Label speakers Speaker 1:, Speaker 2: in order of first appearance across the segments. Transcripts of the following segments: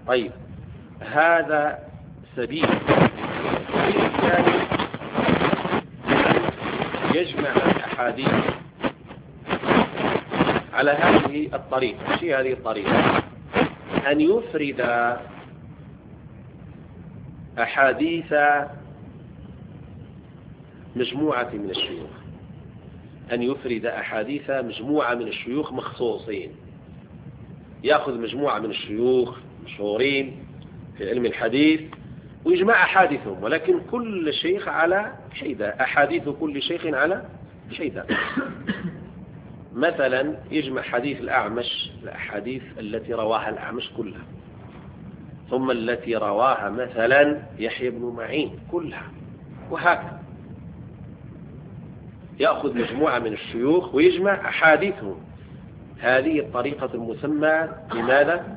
Speaker 1: طيب، هذا سبيل. السبيل الثاني يجمع الأحاديث على هذه الطريقة. شيء هذه الطريقة أن يفرد أحاديث مجموعة من الشيوخ، أن يفرد أحاديث مجموعة من الشيوخ مخصوصين. يأخذ مجموعة من الشيوخ مشهورين في علم الحديث ويجمع أحاديثهم، ولكن كل شيخ على حيدة، أحاديث كل شيخ على حيدة. مثلا يجمع حديث الأعمش، الأحاديث التي رواها الأعمش كلها، ثم التي رواها مثلا يحيى بن معين كلها، وهكذا. يأخذ مجموعة من الشيوخ ويجمع أحاديثهم. هذه الطريقة المسمى لماذا؟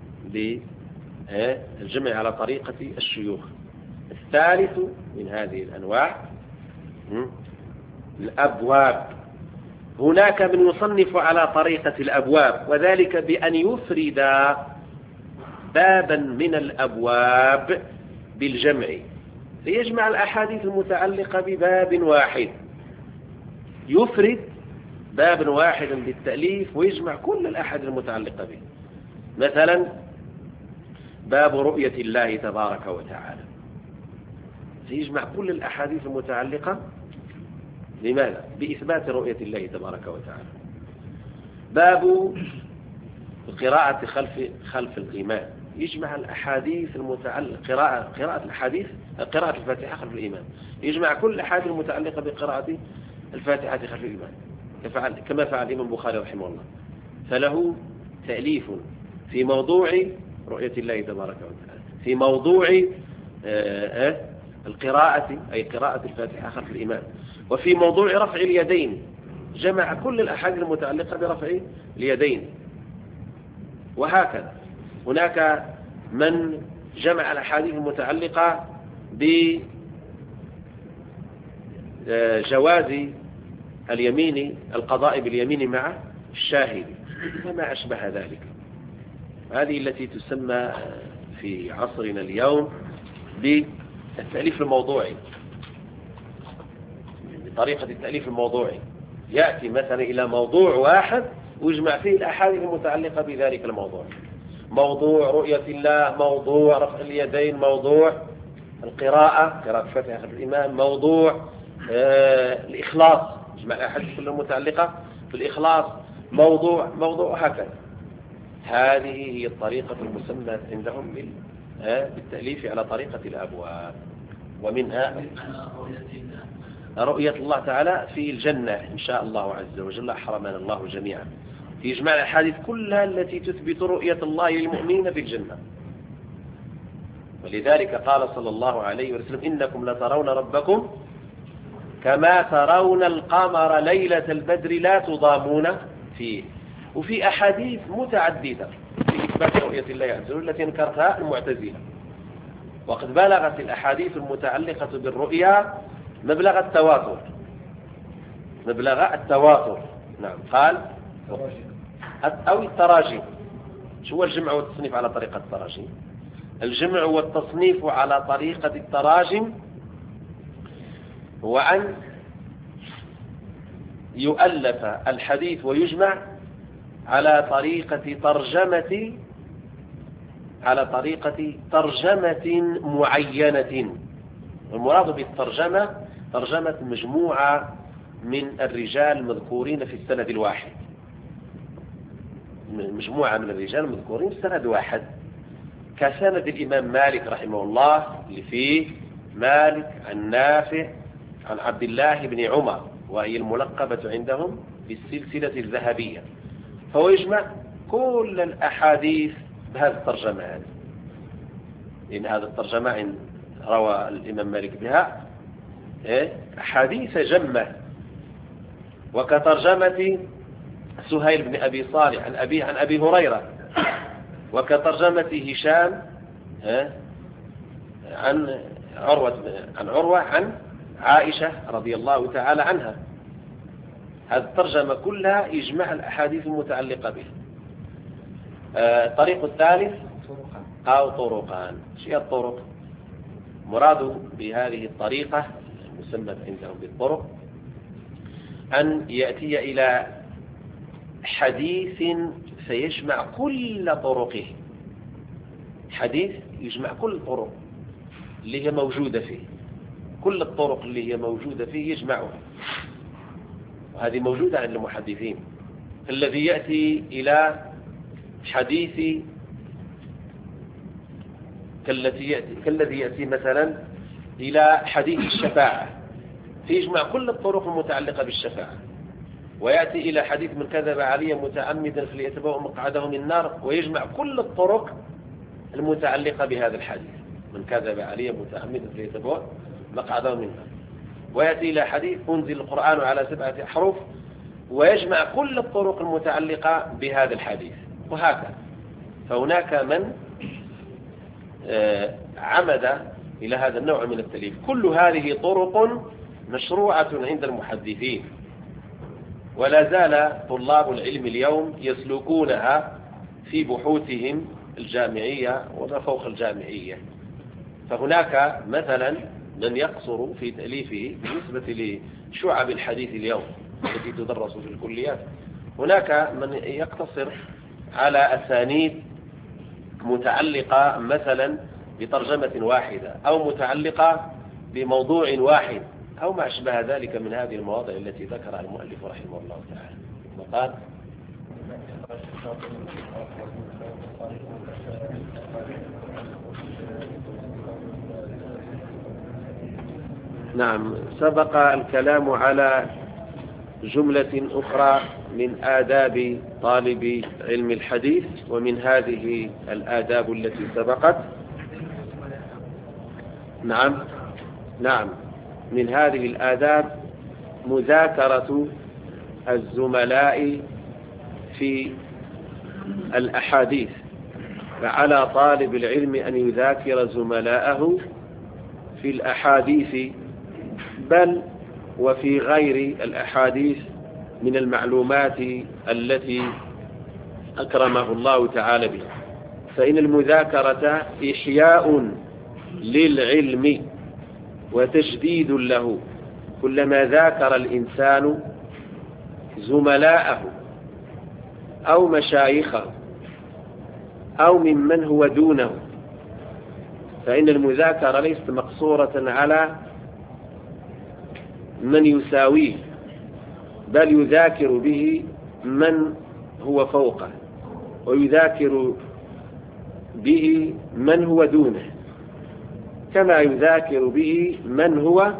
Speaker 1: بالجمع على طريقة الشيوخ. الثالث من هذه الأنواع الأبواب. هناك من يصنف على طريقة الأبواب، وذلك بأن يفرد بابا من الأبواب بالجمع، ليجمع الأحاديث المتعلقة بباب واحد. يفرد بابا واحدا بالتأليف ويجمع كل الأحاديث المتعلقة به. مثلا باب رؤية الله تبارك وتعالى، سيجمع كل الأحاديث المتعلقة لماذا؟ بإثبات رؤية الله تبارك وتعالى. باب القراءة خلف الإمام، يجمع الأحاديث المتعلقة قراءة الحديث، قراءة الفاتحة خلف الإمام، يجمع كل الأحاديث المتعلقة بقراءة الفاتحة خلف الإمام، كما فعل الإمام البخاري رحمه الله. فله تأليف في موضوع رؤية الله تبارك وتعالى، في موضوع القراءة أي قراءة الفاتحة خلف الإمام، وفي موضوع رفع اليدين جمع كل الأحاديث المتعلقة برفع اليدين، وهكذا. هناك من جمع الأحاديث المتعلقة بجواز اليمين، القضاء باليمين مع الشاهد وما أشبه ذلك. هذه التي تسمى في عصرنا اليوم بالتأليف الموضوعي، بطريقة التأليف الموضوعي. يأتي مثلا إلى موضوع واحد ويجمع فيه الأحاديث المتعلقة بذلك الموضوع، موضوع رؤية الله، موضوع رفع اليدين، موضوع قراءة الفاتحة خلف الإمام، موضوع الإخلاص، يجمع الأحاديث كلها متعلقة بالإخلاص، موضوع هكذا. هذه هي الطريقة المسمى عندهم بالتأليف على طريقة الأبواب. ومنها رؤية الله تعالى في الجنة إن شاء الله عز وجل، حرمنا الله جميعا. يجمع الأحاديث كلها التي تثبت رؤية الله للمؤمنين في الجنة. ولذلك قال صلى الله عليه وسلم: إنكم لترون ربكم كما ترون القمر ليلة البدر لا تضامون فيه. وفي أحاديث متعددة في إثبات رؤية الله عز وجل التي انكرتها المعتزلة. وقد بلغت الأحاديث المتعلقة بالرؤيا مبلغ التواتر. نعم، قال أو التراجم. شو هو الجمع والتصنيف على طريقة التراجم؟ الجمع والتصنيف على طريقة التراجم هو أن يؤلف الحديث ويجمع على طريقة ترجمة معينة. والمراد بالترجمة ترجمة مجموعة من الرجال المذكورين في السند الواحد، مجموعة من الرجال المذكورين في السند واحد، كسند الإمام مالك رحمه الله اللي فيه مالك عن نافع عن عبد الله بن عمر، وهي الملقبة عندهم بالسلسلة الذهبية. فهو يجمع كل الأحاديث بهذه الترجمة هذه، لأن هذه الترجمة روى الإمام مالك بها أحاديث جمة، وكترجمة سهيل بن أبي صالح عن أبيه عن أبي هريرة، وكترجمة هشام عن عروة عن عائشة رضي الله تعالى عنها. هذه الترجمة كلها يجمع الأحاديث المتعلقة به. الطريق الثالث أو طرقان. شيء الطرق مراد بهذه الطريقة المسمى عندهم بالطرق أن يأتي إلى حديث سيجمع كل طرقه، حديث يجمع كل الطرق اللي هي موجودة فيه، كل الطرق اللي هي موجودة فيه يجمعها، وهذه موجودة عند المحدثين. الذي يأتي إلى حديث كالذي يأتي مثلا إلى حديث الشفاعة فيجمع كل الطرق المتعلقة بالشفاعة، ويأتي إلى حديث من كذب علي متعمدا فليتبوأ مقعده من النار ويجمع كل الطرق المتعلقة بهذا الحديث، من كذب علي متعمدا فليتبوأ مقعده من النار. ويأتي إلى حديث أنزل القرآن على 7 أحرف ويجمع كل الطرق المتعلقة بهذا الحديث، وهكذا. فهناك من عمد إلى هذا النوع من التأليف. كل هذه طرق مشروعة عند المحدثين، ولا زال طلاب العلم اليوم يسلكونها في بحوثهم الجامعية وما فوق الجامعية. فهناك مثلا من يقصر في تأليفه بالنسبة لشعب الحديث اليوم التي تدرس في الكليات، هناك من يقتصر على أسانيد متعلقة مثلا بترجمة واحدة أو متعلقة بموضوع واحد أو ما أشبه ذلك من هذه المواضع التي ذكرها المؤلف رحمه الله تعالى. وقال نعم، سبق الكلام على جملة أخرى من آداب طالب علم الحديث، ومن هذه الآداب التي سبقت نعم من هذه الآداب مذاكرة الزملاء في الأحاديث. فعلى طالب العلم أن يذاكر زملاءه في الأحاديث، بل وفي غير الأحاديث من المعلومات التي أكرمه الله تعالى بها. فإن المذاكرة إحياء للعلم وتجديد له. كلما ذاكر الإنسان زملاءه أو مشايخه أو ممن هو دونه، فإن المذاكرة ليست مقصورة على من يساويه، بل يذاكر به من هو فوقه، ويذاكر به من هو دونه، كما يذاكر به من هو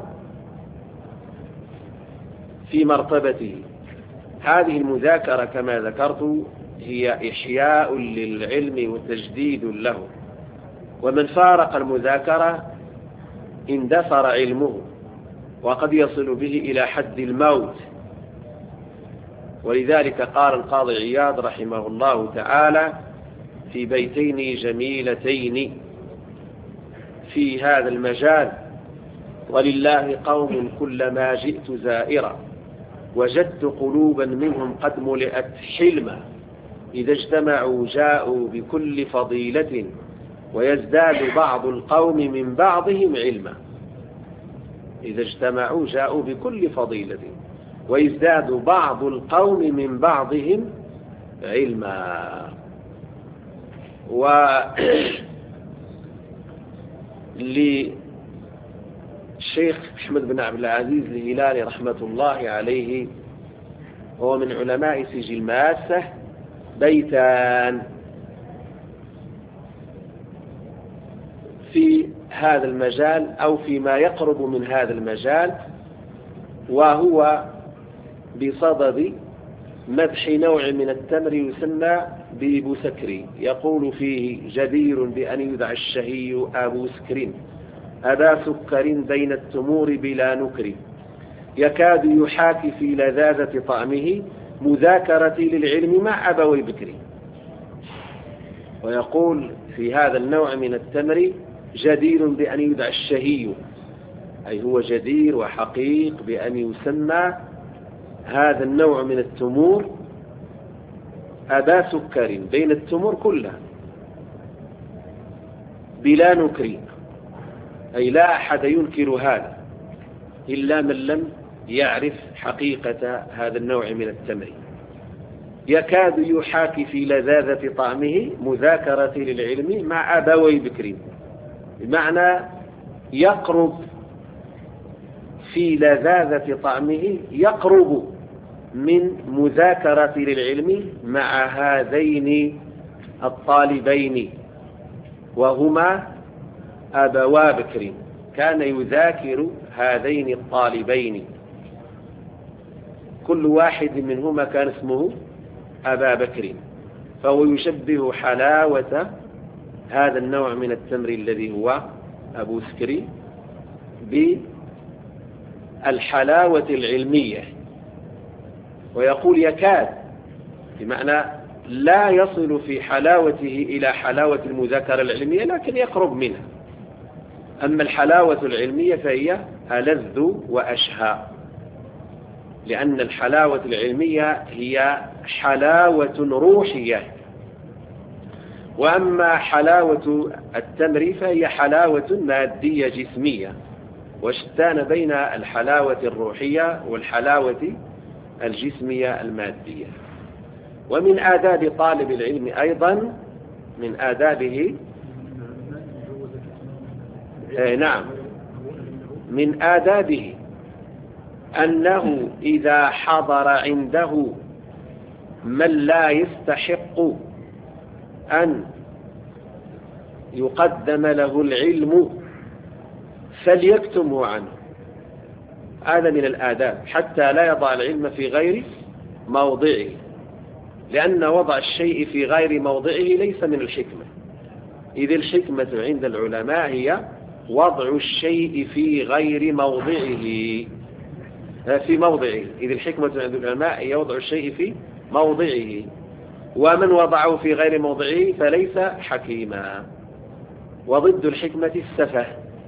Speaker 1: في مرتبته. هذه المذاكرة كما ذكرت هي إحياء للعلم وتجديد له. ومن فارق المذاكرة اندثر علمه، وقد يصل به إلى حد الموت. ولذلك قال القاضي عياض رحمه الله تعالى في بيتين جميلتين في هذا المجال: ولله قوم كلما جئت زائرا وجدت قلوبا منهم قد ملئت حلما، إذا اجتمعوا جاءوا بكل فضيلة ويزداد بعض القوم من بعضهم علما. إذا اجتمعوا جاءوا بكل فضيلة ويزداد بعض القوم من بعضهم علما. للشيخ أحمد بن عبد العزيز الهلالي رحمة الله عليه، هو من علماء سجل ماسة، بيتان في هذا المجال أو فيما يقرب من هذا المجال، وهو بصدد مدح نوع من التمر يسمى ببسكري، يقول فيه: جدير بأن يدعى الشهي أبو سكر، أبا سكر بين التمور بلا نكر، يكاد يحاكي في لذاذة طعمه مذاكرتي للعلم مع أبوي بكري. ويقول في هذا النوع من التمر: جدير بأن يدعى الشهي، أي هو جدير وحقيق بأن يسمى هذا النوع من التمور أبا سكر بين التمور كلها. بلا نكر، أي لا أحد ينكر هذا إلا من لم يعرف حقيقة هذا النوع من التمر. يكاد يحاكي في لذاذة طعمه مذاكرة للعلم مع أبوي بكر، بمعنى يقرب في لذاذة طعمه، يقرب من مذاكرة للعلم مع هذين الطالبين وهما أبوا بكر. كان يذاكر هذين الطالبين، كل واحد منهما كان اسمه أبا بكر، فهو يشبه حلاوة هذا النوع من التمر الذي هو أبو سكري بالحلاوة العلمية، ويقول يكاد بمعنى لا يصل في حلاوته إلى حلاوة المذاكرة العلمية لكن يقرب منها. أما الحلاوة العلمية فهي ألذ وأشهى، لأن الحلاوة العلمية هي حلاوة روحية، وأما حلاوة التمر فهي حلاوة مادية جسمية، وشتان بين الحلاوة الروحية والحلاوة الجسمية المادية. ومن آداب طالب العلم أيضا من آدابه نعم من آدابه أنه إذا حضر عنده من لا يستحق أن يقدم له العلم فليكتمه عنه. هذا من الآداب، حتى لا يضع العلم في غير موضعه، لأن وضع الشيء في غير موضعه ليس من الحكمة، إذ الحكمة عند العلماء هي وضع الشيء في غير موضعه، إذ الحكمة عند العلماء هي وضع الشيء في موضعه، ومن وضعه في غير موضعه فليس حكيما. وضد الحكمة السفه،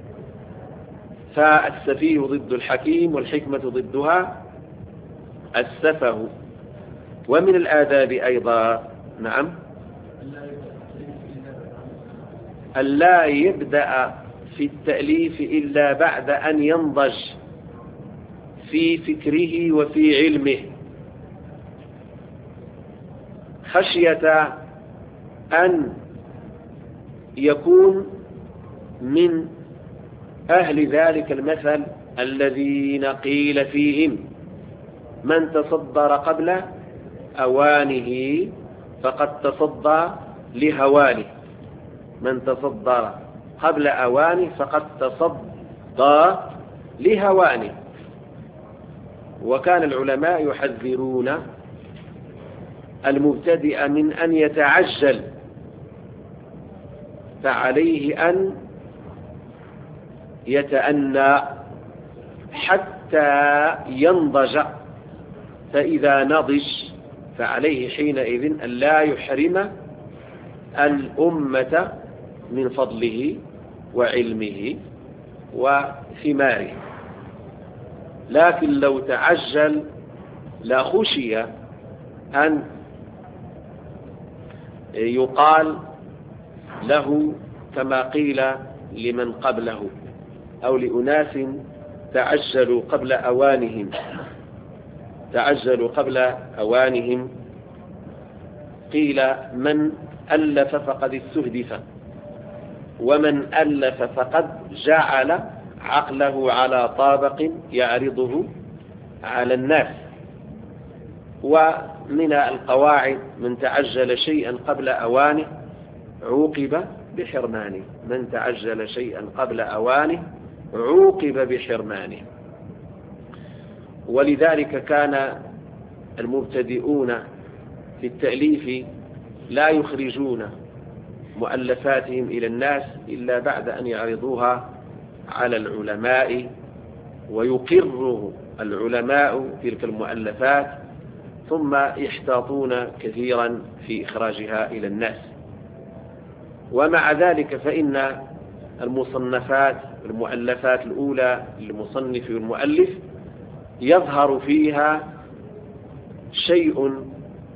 Speaker 1: فالسفيه ضد الحكيم والحكمة ضدها السفه. ومن الآداب أيضا نعم ألا يبدأ في التأليف إلا بعد أن ينضج في فكره وفي علمه، خشية أن يكون من أهل ذلك المثل الذين قيل فيهم من تصدر قبل أوانه فقد تصدى لهوانه، من تصدر قبل أوانه فقد تصدى لهوانه. وكان العلماء يحذرون المبتدئ من أن يتعجل، فعليه أن يتأنى حتى ينضج، فإذا نضج فعليه حينئذ أن لا يحرم الأمة من فضله وعلمه وثماره. لكن لو تعجل لخشي أن يقال له كما قيل لمن قبله أو لأناس تعجلوا قبل أوانهم، قيل من ألف فقد استهدف، ومن ألف فقد جعل عقله على طابق يعرضه على الناس. ومن القواعد من تعجل شيئا قبل أوانه عوقب بحرمانه، من تعجل شيئا قبل أوانه عوقب بحرمانه. ولذلك كان المبتدئون في التأليف لا يخرجون مؤلفاتهم إلى الناس إلا بعد أن يعرضوها على العلماء، ويقر العلماء تلك المؤلفات، ثم يحتاطون كثيرا في إخراجها إلى الناس. ومع ذلك فإن المؤلفات الأولى للمصنف والمؤلف يظهر فيها شيء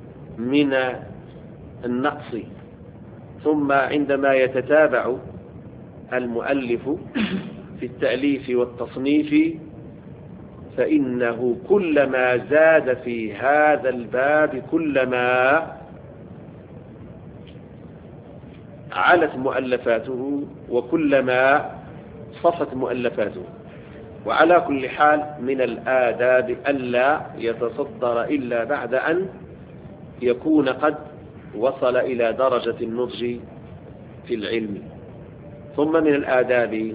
Speaker 1: من النقص، ثم عندما يتتابع المؤلف في التأليف والتصنيف فإنه كلما زاد في هذا الباب كلما علت مؤلفاته وكلما صفت مؤلفاته. وعلى كل حال من الآداب ألا يتصدر إلا بعد أن يكون قد وصل إلى درجة النضج في العلم. ثم من الآداب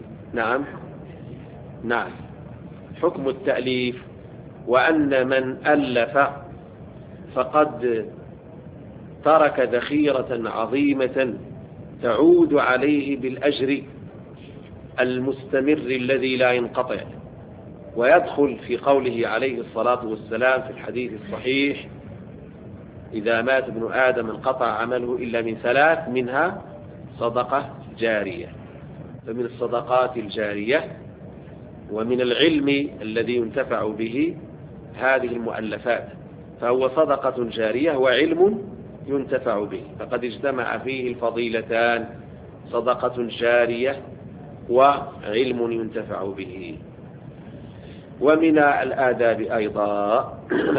Speaker 1: نعم حكم التأليف، وأن من ألف فقد ترك ذخيرة عظيمة تعود عليه بالأجر المستمر الذي لا ينقطع. ويدخل في قوله عليه الصلاة والسلام في الحديث الصحيح: إذا مات ابن آدم انقطع عمله إلا من ثلاث، منها صدقة جارية. فمن الصدقات الجارية ومن العلم الذي ينتفع به هذه المؤلفات، فهو صدقة جارية وعلم ينتفع به، فقد اجتمع فيه الفضيلتان: صدقة جارية وعلم ينتفع به. ومن الآداب أيضا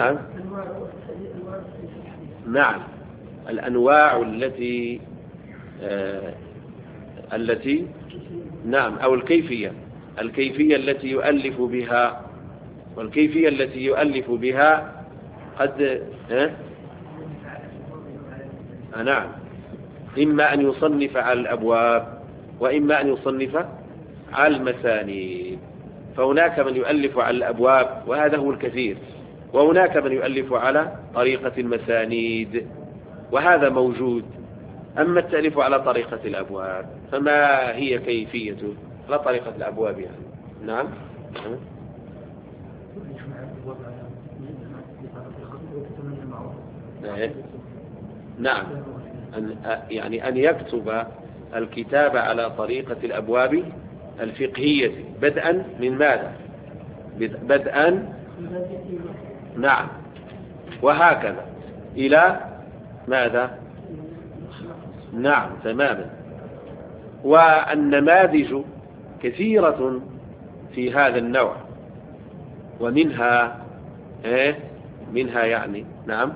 Speaker 1: نعم الأنواع التي نعم أو الكيفية التي يؤلف بها، والكيفية التي يؤلف بها قد نعم إما أن يصنف على الأبواب وإما أن يصنف على المسانيد. فهناك من يؤلف على الأبواب وهذا هو الكثير، وهناك من يؤلف على طريقة المسانيد وهذا موجود. أما التأليف على طريقة الأبواب فما هي كيفيته على طريقة الأبواب يعني؟ نعم نعم يعني أن يكتب الكتاب على طريقة الأبواب الفقهية بدءا من ماذا؟ بدءا نعم وهكذا إلى ماذا؟ نعم تماما. والنماذج كثيرة في هذا النوع، ومنها يعني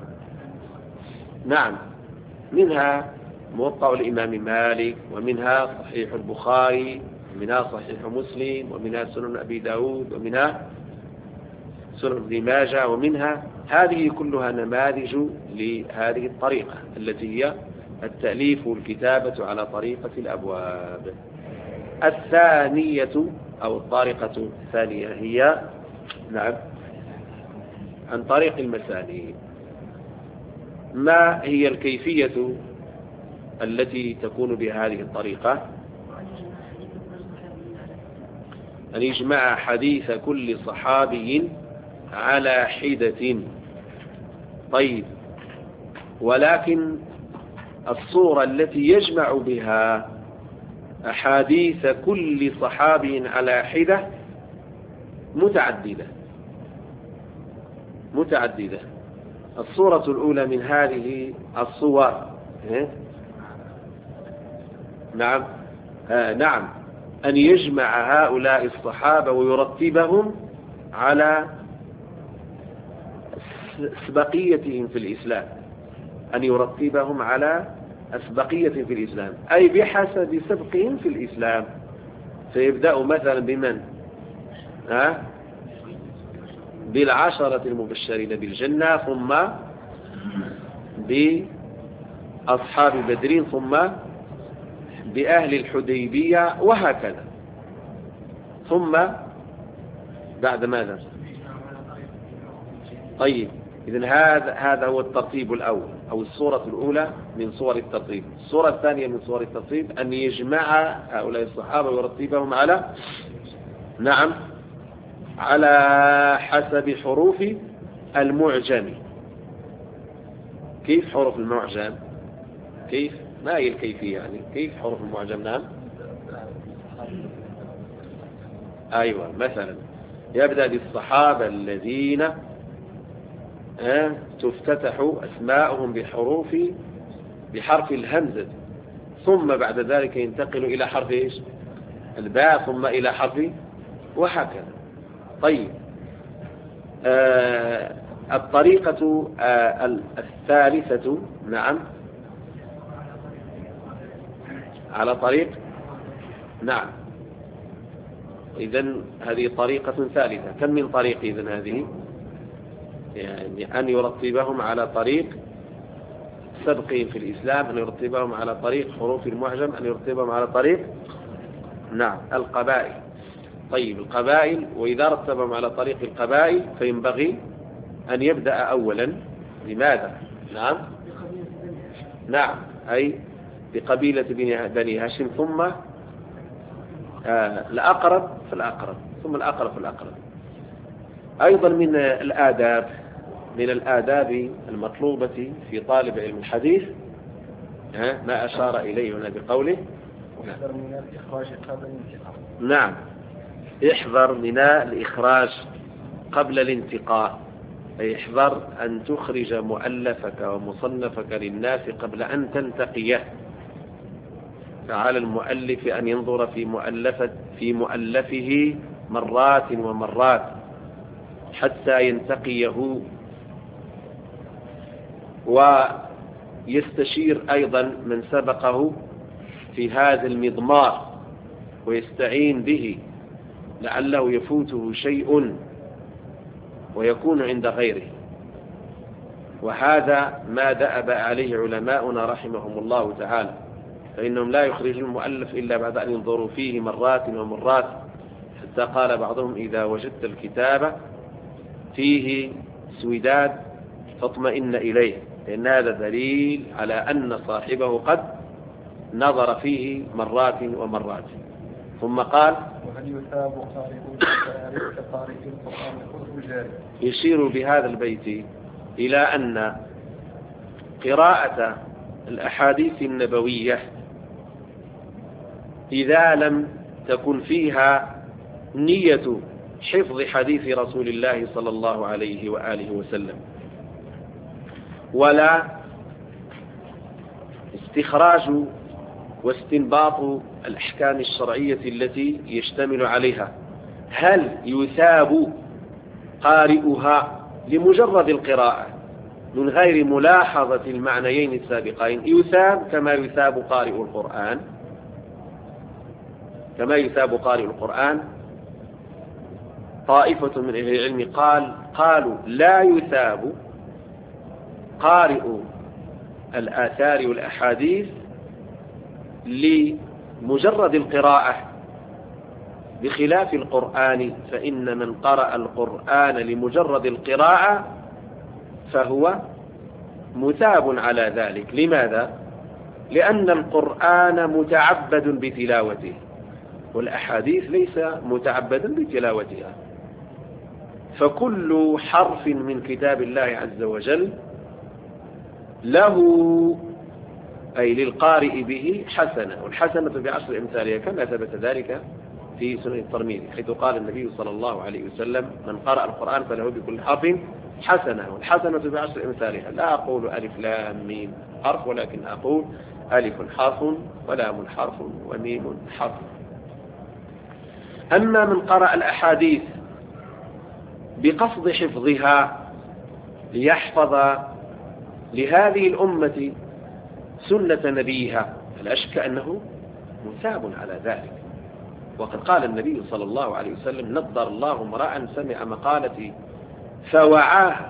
Speaker 1: منها موطأ الإمام مالك، ومنها صحيح البخاري، ومنها صحيح مسلم، ومنها سنن أبي داود، ومنها سنن ابن ماجه، ومنها هذه كلها نماذج لهذه الطريقة التي هي التأليف والكتابة على طريقة الأبواب. الثانية أو الطريقة الثانية هي عن طريق المسانيد. ما هي الكيفية التي تكون بهذه الطريقة؟ أن يجمع حديث كل صحابي على حدة. طيب، ولكن الصورة التي يجمع بها أحاديث كل صحابي على حدة متعددة. الصورة الأولى من هذه الصور نعم أن يجمع هؤلاء الصحابة ويرتبهم على أسبقيتهم في الإسلام، أن يرتبهم على أسبقية في الإسلام، أي بحسب سبقهم في الإسلام. فيبدأ مثلا بمن؟ بالعشرة المبشرين بالجنة، ثم بأصحاب بدر، ثم بأهل الحديبية، وهكذا. ثم بعد ماذا؟ طيب، إذن هذا هو الترتيب الأول أو الصورة الأولى من صور الترتيب. الصورة الثانية من صور الترتيب أن يجمع هؤلاء الصحابة ويرتبهم على حسب حروف المعجم. كيف حروف المعجم؟ كيف؟ ما هي الكيفية يعني؟ كيف حروف المعجم؟ أيوة، مثلا يبدأ بالصحابة الذين تفتتح أسماءهم بحرف الهمزة، ثم بعد ذلك ينتقل إلى حرف الباء ثم إلى حرف وهكذا. طيب، الطريقة الثالثة، نعم، على طريق، نعم، إذن هذه طريقة ثالثة. كم من طريق إذن هذه؟ يعني أن يرتبهم على طريق سبقهم في الإسلام، أن يرتبهم على طريق حروف المعجم، أن يرتبهم على طريق، نعم، القبائل. طيب، القبائل، وإذا رتبهم على طريق القبائل فينبغي أن يبدأ أولا. لماذا؟ نعم، نعم، أي بقبيلة بني هاشم، ثم الأقرب فالأقرب، ثم الأقرب فالأقرب. أيضا من الآداب المطلوبة في طالب علم الحديث ما أشار إليه هنا بقوله:
Speaker 2: احذر من الإخراج قبل الانتقاء.
Speaker 1: نعم، احذر من الإخراج قبل الانتقاء، أي احذر أن تخرج مؤلفك ومصنفك للناس قبل أن تنتقيه. فعلى المؤلف أن ينظر في مؤلفه مرات ومرات حتى ينتقيه، ويستشير أيضا من سبقه في هذا المضمار ويستعين به، لعله يفوته شيء ويكون عند غيره. وهذا ما دأب عليه علماؤنا رحمهم الله تعالى، فإنهم لا يخرجون المؤلف إلا بعد أن ينظروا فيه مرات ومرات، حتى قال بعضهم: إذا وجدت الكتاب فيه سوداد فاطمئن إليه، لأن هذا دليل على أن صاحبه قد نظر فيه مرات ومرات. ثم قال:
Speaker 2: وهل يثاب قارئ القرآن كله جاري؟
Speaker 1: يشير بهذا البيت إلى أن قراءة الأحاديث النبوية إذا لم تكن فيها نية حفظ حديث رسول الله صلى الله عليه وآله وسلم، ولا استخراج واستنباط الأحكام الشرعية التي يشتمل عليها، هل يثاب قارئها لمجرد القراءة من غير ملاحظة المعنيين السابقين؟ يثاب كما يثاب قارئ القرآن. طائفة من أهل العلم قالوا لا يثاب قارئ الآثار والأحاديث لمجرد القراءة، بخلاف القرآن، فإن من قرأ القرآن لمجرد القراءة فهو مثاب على ذلك. لماذا؟ لأن القرآن متعبد بتلاوته، والأحاديث ليس متعبدا بتلاوتها. فكل حرف من كتاب الله عز وجل له، أي للقارئ به، حسنة، والحسنة بعشر أمثالها، كما ثبت ذلك في سنن الترمذي، حيث قال النبي صلى الله عليه وسلم: من قرأ القرآن فله بكل حرف حسنة، والحسنة بعشر أمثالها. لا أقول ألف لام ميم حرف، ولكن أقول ألف حرف ولام حرف وميم حرف. أما من قرأ الأحاديث بقصد حفظها ليحفظ لهذه الأمة سنة نبيها، فلا شك أنه مثاب على ذلك. وقد قال النبي صلى الله عليه وسلم: نضر الله امرأ سمع مقالتي فوعاها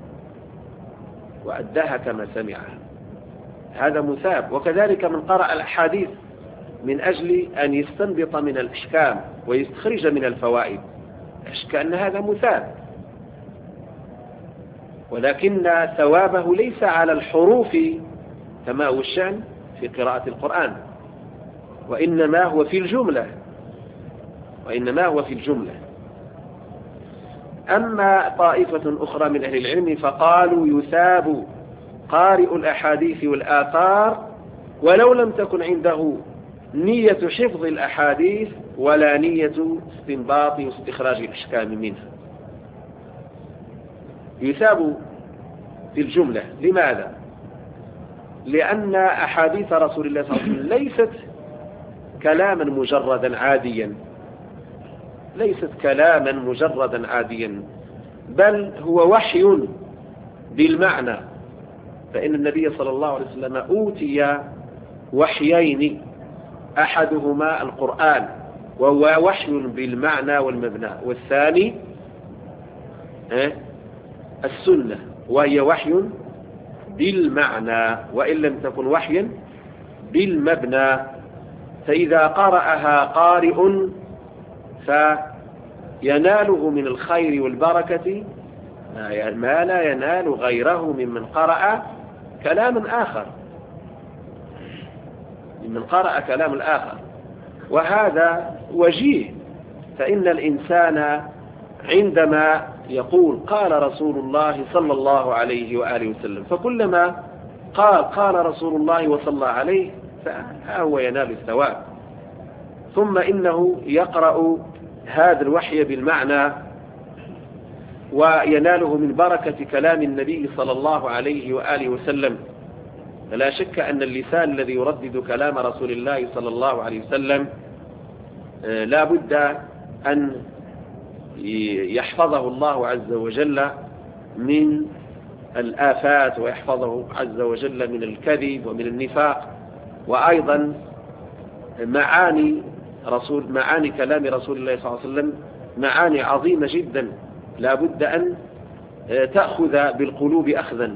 Speaker 1: وأداها كما سمعها. هذا مثاب. وكذلك من قرأ الأحاديث من أجل أن يستنبط من الأحكام ويستخرج من الفوائد، لا شك أن هذا مثاب، ولكن ثوابه ليس على الحروف كما هو الشأن في قراءة القرآن، وإنما هو في الجملة. أما طائفة أخرى من أهل العلم فقالوا: يثاب قارئ الأحاديث والآثار ولو لم تكن عنده نية حفظ الأحاديث ولا نية استنباط واستخراج الأحكام منها. يثاب في الجملة. لماذا؟ لأن أحاديث رسول الله صلى الله عليه وسلم ليست كلاما مجردا عاديا، ليست كلاما مجردا عاديا، بل هو وحي بالمعنى. فإن النبي صلى الله عليه وسلم أوتي وحيين، أحدهما القرآن وهو وحي بالمعنى والمبنى، والثاني السنة وهي وحي بالمعنى وإن لم تكن وحيا بالمبنى. فإذا قرأها قارئ فيناله من الخير والبركة ما لا ينال غيره ممن قرأ كلام آخر، وهذا وجيه. فإن الإنسان عندما يقول قال رسول الله صلى الله عليه وآله وسلم، فكلما قال رسول الله وصلى عليه فهو ينال الثواب. ثم إنه يقرأ هذا الوحي بالمعنى ويناله من بركة كلام النبي صلى الله عليه وآله وسلم. فلا شك أن اللسان الذي يردد كلام رسول الله صلى الله عليه وسلم لا بد أن يحفظه الله عز وجل من الآفات، ويحفظه عز وجل من الكذب ومن النفاق. وأيضا معاني كلام رسول الله صلى الله عليه وسلم معاني عظيمة جدا، لا بد أن تأخذ بالقلوب أخذا.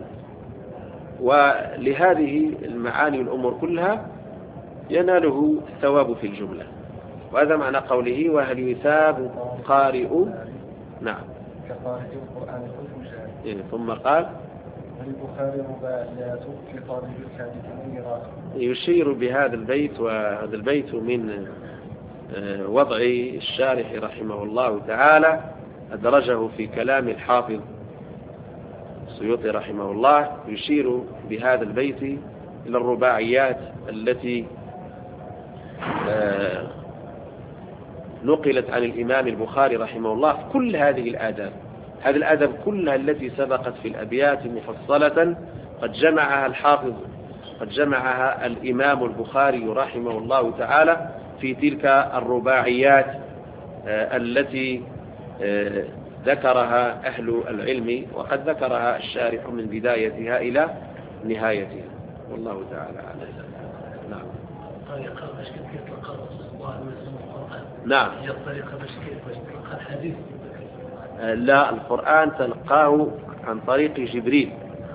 Speaker 1: ولهذه المعاني والأمور كلها يناله الثواب في الجملة. وهذا معنى قوله وهل يثاب قارئ نعم
Speaker 2: كقارئ القرآن والمجاهد.
Speaker 1: ثم قال
Speaker 2: وللبخاري رباعيات في طالب الحديث ميراث.
Speaker 1: يشير بهذا البيت، وهذا البيت من وضع الشارح رحمه الله تعالى أدرجه في كلام الحافظ السيوطي رحمه الله، يشير بهذا البيت إلى الرباعيات التي نقلت عن الإمام البخاري رحمه الله. كل هذه الآداب كلها التي سبقت في الأبيات مفصلة قد جمعها الحافظ، قد جمعها الإمام البخاري رحمه الله تعالى في تلك الرباعيات التي ذكرها أهل العلم، وقد ذكرها الشارح من بدايتها إلى نهايتها، والله تعالى أعلم. نعم.
Speaker 3: طريقة باش كيف يطلق الله ويسمى القرآن.
Speaker 1: نعم.
Speaker 3: هي الطريقة باش تلقى الحديث.
Speaker 1: لا، القرآن تلقاه عن طريق جبريل.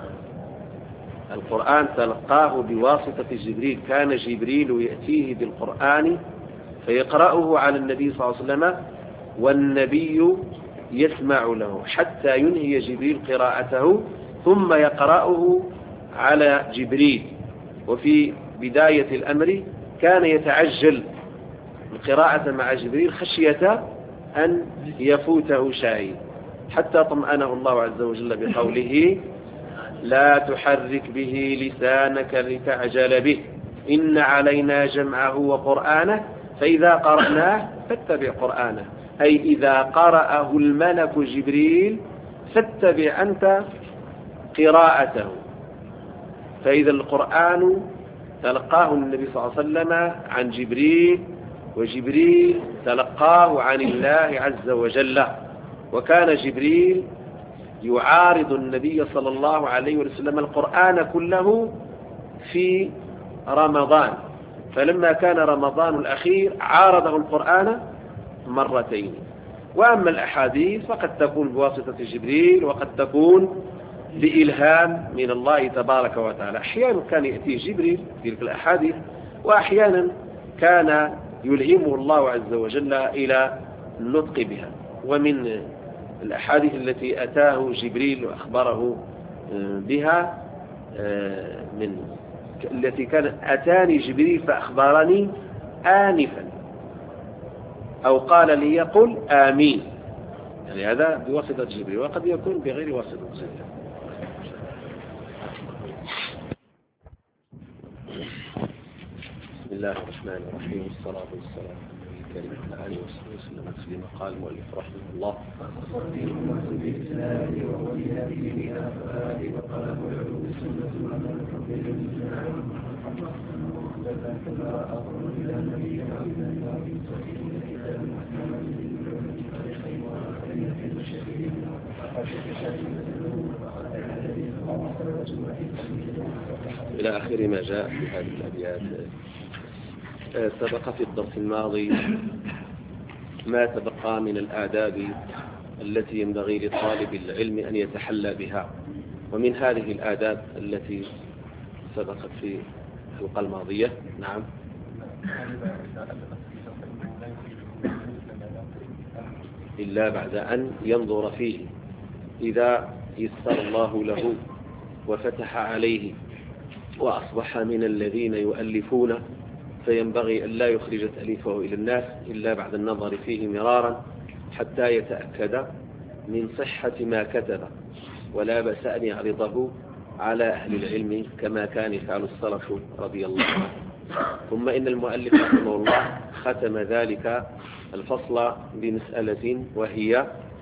Speaker 1: القرآن تلقاه بواسطة جبريل، كان جبريل يأتيه بالقرآن فيقرأه على النبي صلى الله عليه وسلم، والنبي يسمع له حتى ينهي جبريل قراءته ثم يقرأه على جبريل. وفي بداية الأمر كان يتعجل القراءة مع جبريل خشية أن يفوته شيء، حتى طمأنه الله عز وجل بقوله لا تحرك به لسانك لتعجل به إن علينا جمعه وقرآنه فإذا قرأناه فاتبع قرآنه، أي إذا قرأه الملك جبريل فاتبع أنت قراءته. فإذا القرآن تلقاه النبي صلى الله عليه وسلم عن جبريل، وجبريل تلقاه عن الله عز وجل. وكان جبريل يعارض النبي صلى الله عليه وسلم القرآن كله في رمضان، فلما كان رمضان الأخير عارضه القرآن مرتين. وأما الأحاديث فقد تكون بواسطة جبريل وقد تكون بإلهام من الله تبارك وتعالى. أحيانا كان يأتي جبريل في تلك الأحاديث، وأحيانا كان يلهمه الله عز وجل إلى النطق بها. ومن الأحاديث التي أتاه جبريل وأخبره بها التي كانت أتاني جبريل فأخبرني آنفا، أو قال لي يقول آمين، يعني هذا بواسطة جبريل، وقد يكون بغير واسطة جبريل. بسم الله الرحمن الرحيم، والصلاة والسلام على الكريم وعلى آله وصحبه وسلم تسليما. قال المؤلف رحمه الله إلى آخر ما جاء في هذه الأبيات. سبق في الدرس الماضي ما تبقى من الآداب التي ينبغي لطالب العلم أن يتحلى بها، ومن هذه الآداب التي سبقت في الحلقة الماضية. نعم. إلا بعد أن ينظر فيه، إذا يسر الله له وفتح عليه وأصبح من الذين يؤلفون، فينبغي أن لا يخرج تأليفه إلى الناس إلا بعد النظر فيه مرارا حتى يتأكد من صحة ما كتب، ولا بأس أن يعرضه على أهل العلم كما كان يفعل السلف رضي الله عنه. ثم إن المؤلف رحمه الله ختم ذلك الفصل بمسألة وهي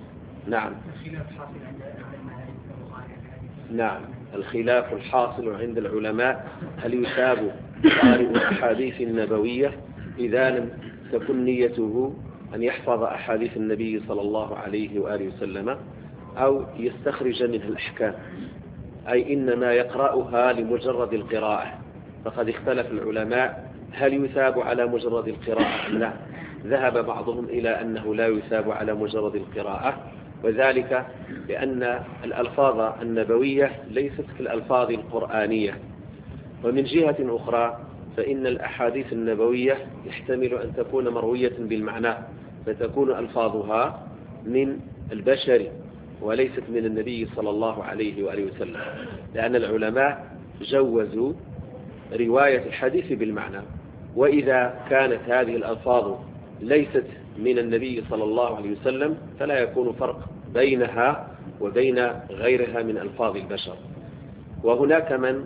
Speaker 1: نعم الخلاف الحاصل عند العلماء: هل يثاب قارئ الأحاديث النبوية إذا لم تكن نيته أن يحفظ أحاديث النبي صلى الله عليه وآله وسلم أو يستخرج منها الأحكام، أي إنما يقرأها لمجرد القراءة؟ فقد اختلف العلماء هل يثاب على مجرد القراءة أم لا. ذهب بعضهم إلى أنه لا يثاب على مجرد القراءة، وذلك لأن الألفاظ النبوية ليست كالألفاظ القرآنية. ومن جهة أخرى فإن الأحاديث النبوية يحتمل أن تكون مروية بالمعنى، فتكون ألفاظها من البشر وليست من النبي صلى الله عليه وآله وسلم، لأن العلماء جوزوا رواية الحديث بالمعنى. وإذا كانت هذه الألفاظ ليست من النبي صلى الله عليه وسلم فلا يكون فرق بينها وبين غيرها من ألفاظ البشر. وهناك من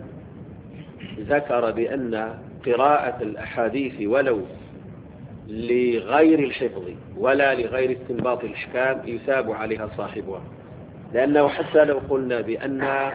Speaker 1: ذكر بأن قراءة الأحاديث ولو لغير الحفظ ولا لغير استنباط الأحكام يثاب عليها صاحبها، لأنه حتى لو قلنا بأن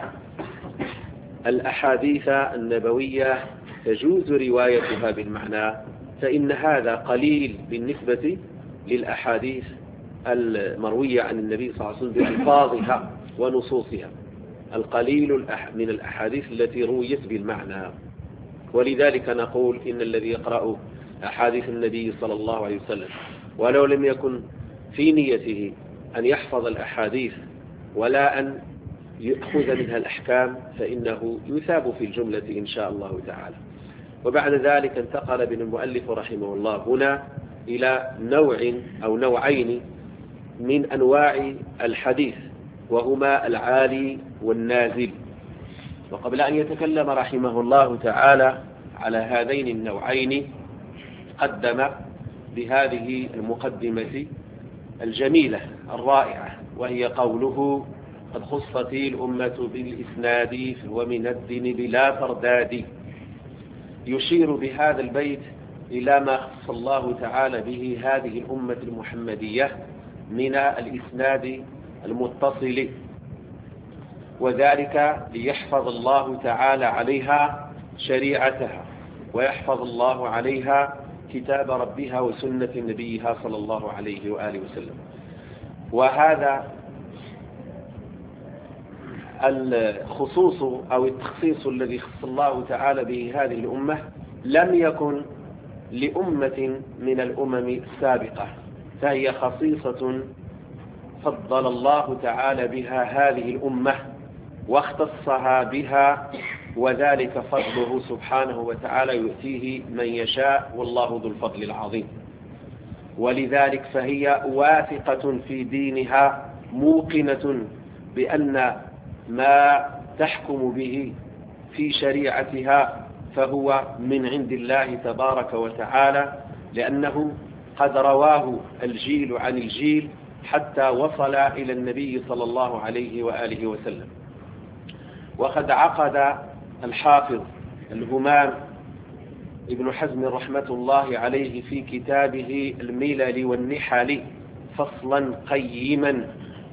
Speaker 1: الأحاديث النبوية تجوز روايتها بالمعنى، فإن هذا قليل بالنسبة للأحاديث المروية عن النبي صلى الله عليه وسلم بألفاظها ونصوصها، القليل من الأحاديث التي رويت بالمعنى. ولذلك نقول إن الذي يقرأ أحاديث النبي صلى الله عليه وسلم ولو لم يكن في نيته أن يحفظ الأحاديث ولا أن يأخذ منها الأحكام فإنه يثاب في الجملة إن شاء الله تعالى. وبعد ذلك انتقل بن المؤلف رحمه الله هنا إلى نوع أو نوعين من أنواع الحديث، وهما العالي والنازل. وقبل أن يتكلم رحمه الله تعالى على هذين النوعين قدم بهذه المقدمة الجميلة الرائعة، وهي قوله: قد خصت الأمة بالإسناد فهو من الدين بلا ترداد. يشير بهذا البيت إلى ما خص الله تعالى به هذه الأمة المحمدية من الإسناد المتصل، وذلك ليحفظ الله تعالى عليها شريعتها ويحفظ الله عليها كتاب ربها وسنة نبيها صلى الله عليه وآله وسلم. وهذا الخصوص أو التخصيص الذي خص الله تعالى به هذه الأمة لم يكن لأمة من الأمم السابقة، فهي خصيصة فضل الله تعالى بها هذه الأمة واختصها بها، وذلك فضله سبحانه وتعالى يؤتيه من يشاء والله ذو الفضل العظيم. ولذلك فهي واثقة في دينها موقنة بأن ما تحكم به في شريعتها فهو من عند الله تبارك وتعالى، لأنه قد رواه الجيل عن الجيل حتى وصل إلى النبي صلى الله عليه وآله وسلم. وقد عقد الحافظ الهمام ابن حزم رحمة الله عليه في كتابه الملل والنحل فصلا قيما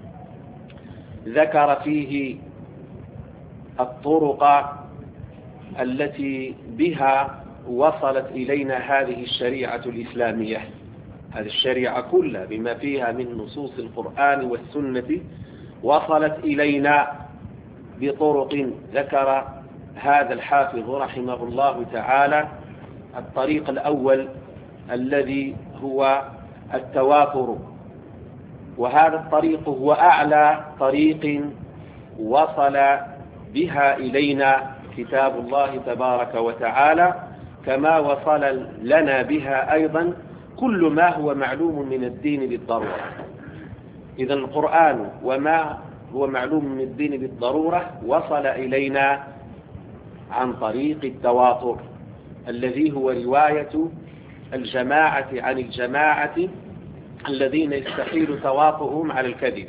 Speaker 1: ذكر فيه الطرق التي بها وصلت إلينا هذه الشريعة الإسلامية، هذه الشريعة كلها بما فيها من نصوص القرآن والسنة وصلت إلينا بطرق ذكر هذا الحافظ رحمه الله تعالى. الطريق الأول الذي هو التواتر، وهذا الطريق هو أعلى طريق وصل بها إلينا كتاب الله تبارك وتعالى، كما وصل لنا بها أيضا كل ما هو معلوم من الدين بالضرورة. إذن القرآن وما هو معلوم من الدين بالضرورة وصل إلينا عن طريق التواتر، الذي هو رواية الجماعة عن الجماعة الذين يستحيل تواطؤهم على الكذب.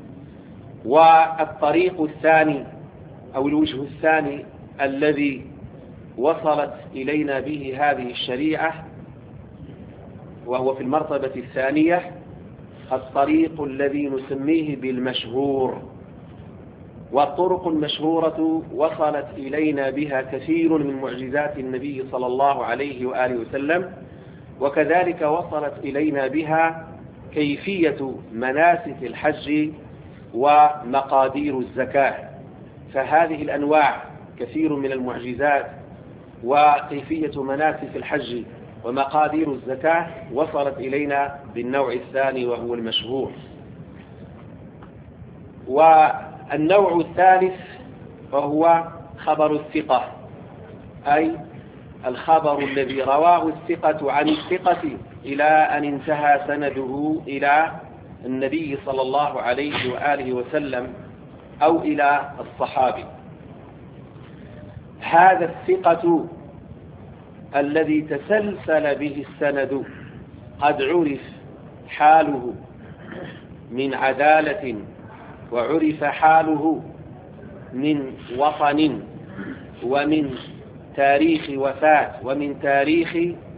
Speaker 1: والطريق الثاني أو الوجه الثاني الذي وصلت إلينا به هذه الشريعة وهو في المرتبة الثانية الطريق الذي نسميه بالمشهور. والطرق المشهورة وصلت إلينا بها كثير من معجزات النبي صلى الله عليه وآله وسلم، وكذلك وصلت إلينا بها كيفية مناسك الحج ومقادير الزكاة. فهذه الأنواع كثير من المعجزات وكيفية مناسك الحج ومقادير الزكاة وصلت إلينا بالنوع الثاني وهو المشهور. والنوع الثالث وهو خبر الثقة، أي الخبر الذي رواه الثقة عن الثقة إلى أن انتهى سنده إلى النبي صلى الله عليه وآله وسلم أو إلى الصحابي. هذا الثقة الذي تسلسل به السند قد عرف حاله من عدالة، وعرف حاله من وطن، ومن تاريخ وفاة، ومن تاريخ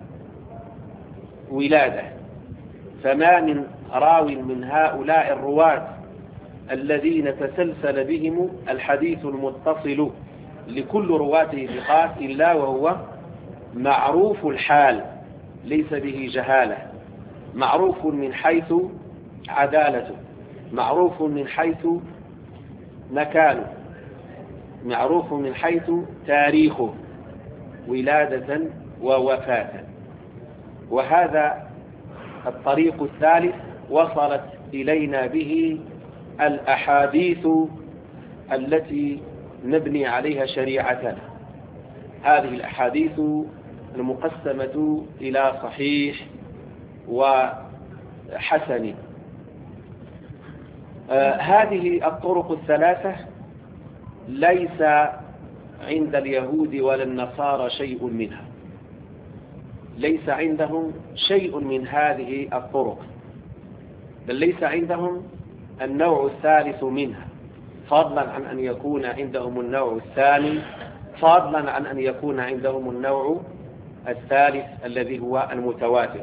Speaker 1: ولادة. فما من راو من هؤلاء الرواة الذين تسلسل بهم الحديث المتصل لكل رواته ثقات إلا وهو معروف الحال، ليس به جهالة، معروف من حيث عدالته، معروف من حيث مكانه، معروف من حيث تاريخه ولادة ووفاة. وهذا الطريق الثالث وصلت إلينا به الأحاديث التي نبني عليها شريعتنا. هذه الأحاديث المقسمة إلى صحيح وحسن. هذه الطرق الثلاثة ليس عند اليهود ولا النصارى شيء منها، ليس عندهم شيء من هذه الطرق، بل ليس عندهم النوع الثالث منها، فضلا عن أن يكون عندهم النوع الثاني، فضلا عن أن يكون عندهم النوع الثالث الذي هو المتواتر.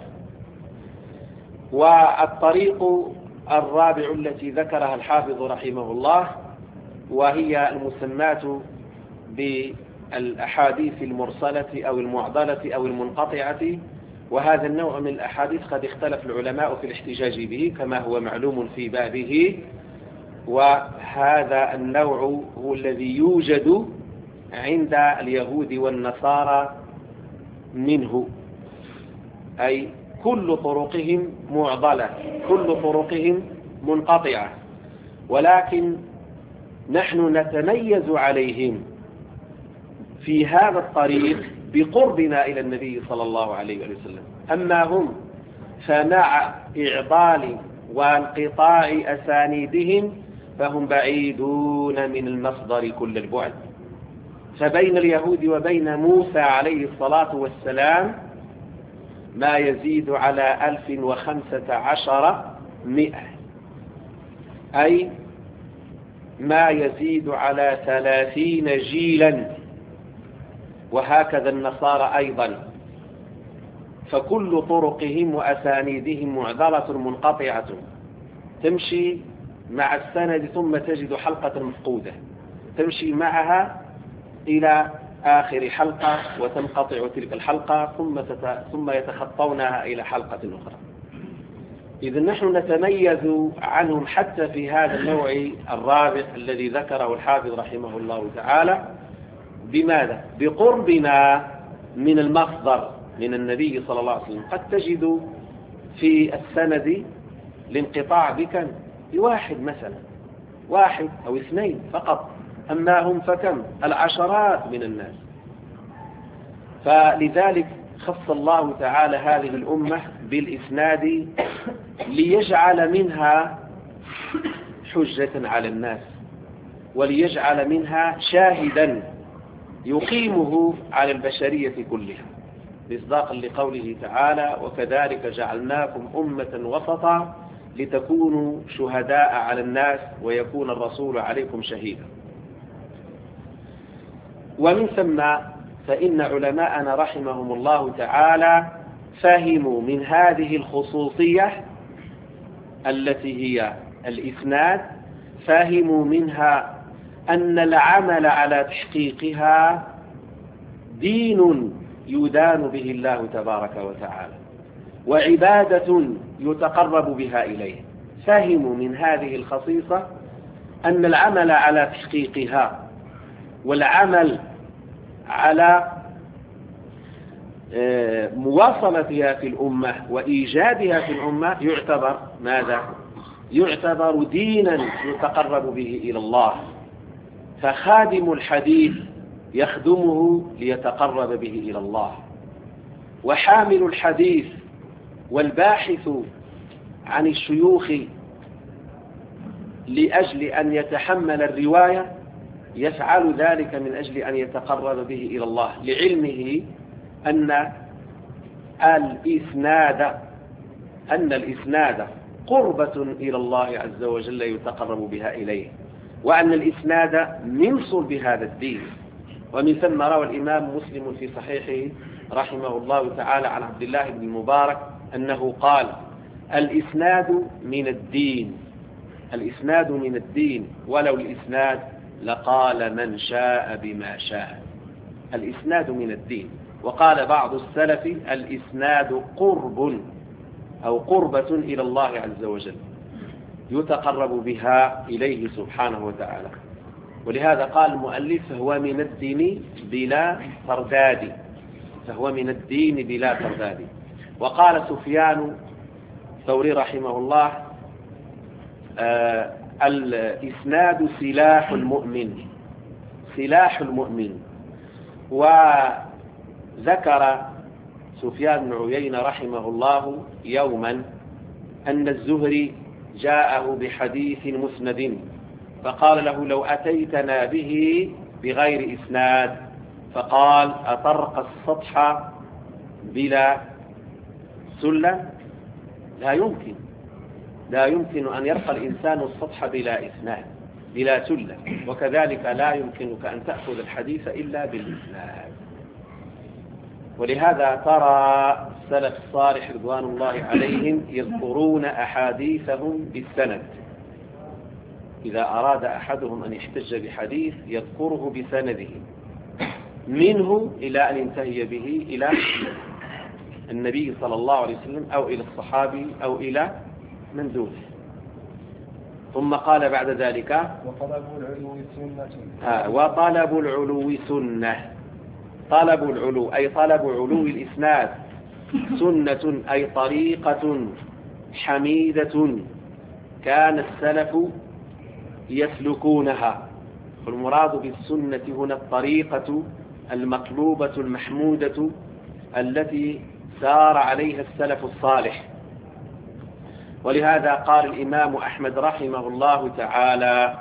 Speaker 1: والطريق الرابع التي ذكرها الحافظ رحمه الله وهي المسماة بالأحاديث المرسلة أو المعضلة أو المنقطعة. وهذا النوع من الأحاديث قد اختلف العلماء في الاحتجاج به كما هو معلوم في بابه. وهذا النوع هو الذي يوجد عند اليهود والنصارى منه، أي كل طرقهم معضلة، كل طرقهم منقطعة، ولكن نحن نتميز عليهم في هذا الطريق بقربنا إلى النبي صلى الله عليه وسلم. أما هم فمع إعضال وانقطاع أسانيدهم فهم بعيدون من المصدر كل البعد. فبين اليهود وبين موسى عليه الصلاة والسلام ما يزيد على 1500، أي ما يزيد على 30 جيلا. وهكذا النصارى أيضا، فكل طرقهم وأسانيدهم معضلة منقطعة تمشي مع السند ثم تجد حلقة مفقودة، تمشي معها إلى آخر حلقة وتنقطع تلك الحلقة ثم يتخطونها إلى حلقة أخرى. إذا نحن نتميز عنهم حتى في هذا النوع الرابع الذي ذكره الحافظ رحمه الله تعالى. بماذا؟ بقربنا من المصدر من النبي صلى الله عليه وسلم. قد تجد في السند الانقطاع بكم؟ بواحد مثلا، واحد أو اثنين فقط، أما هم فكم؟ العشرات من الناس. فلذلك خص الله تعالى هذه الأمة بالإسناد ليجعل منها حجة على الناس، وليجعل منها شاهدا يقيمه على البشرية كلها، مصداقا لقوله تعالى: وكذلك جعلناكم أمة وسطا لتكونوا شهداء على الناس ويكون الرسول عليكم شهيدا. ومن ثم فإن علماءنا رحمهم الله تعالى فهموا من هذه الخصوصية التي هي الإسناد، فهموا منها أن العمل على تحقيقها دين يدان به الله تبارك وتعالى، وعبادة يتقرب بها إليه. فهموا من هذه الخصيصة أن العمل على تحقيقها والعمل على مواصلتها في الأمة وإيجادها في الأمة يعتبر ماذا؟ يعتبر دينا يتقرب به إلى الله. فخادم الحديث يخدمه ليتقرب به إلى الله، وحامل الحديث والباحث عن الشيوخ لأجل أن يتحمل الرواية يفعل ذلك من أجل أن يتقرب به إلى الله، لعلمه أن الإسناد قربة إلى الله عز وجل يتقرب بها إليه، وأن الإسناد من صلب هذا الدين. ومن ثم روى الإمام مسلم في صحيحه رحمه الله تعالى عن عبد الله بن المبارك أنه قال: الإسناد من الدين، الإسناد من الدين، ولو الإسناد لقال من شاء بما شاء. الإسناد من الدين. وقال بعض السلف: الإسناد قرب أو قربة إلى الله عز وجل يتقرب بها إليه سبحانه وتعالى. ولهذا قال المؤلف: فهو من الدين بلا ترداد، فهو من الدين بلا ترداد. وقال سفيان الثوري رحمه الله: الإسناد سلاح المؤمن، سلاح المؤمن. وذكر سفيان بن عيينة رحمه الله يوما أن الزهري جاءه بحديث مسند فقال له: لو أتيتنا به بغير إسناد. فقال: أطرق السطح بلا سلة؟ لا يمكن، لا يمكن أن يرقى الإنسان السطح بلا إسناد بلا سلة، وكذلك لا يمكنك أن تأخذ الحديث إلا بالإسناد. ولهذا ترى السلف الصالح رضوان الله عليهم يذكرون أحاديثهم بالسند. إذا أراد أحدهم أن يحتج بحديث يذكره بسنده منه إلى أن ينتهي به إلى النبي صلى الله عليه وسلم أو إلى الصحابي أو إلى من دونه. ثم قال بعد ذلك:
Speaker 2: وطلب العلو سنة.
Speaker 1: وطلب العلو سنة. طلب العلو أي طلب علو الإسناد، سنة أي طريقة حميدة كان السلف يسلكونها. والمراد بالسنة هنا الطريقة المطلوبة المحمودة التي سار عليها السلف الصالح. ولهذا قال الإمام أحمد رحمه الله تعالى: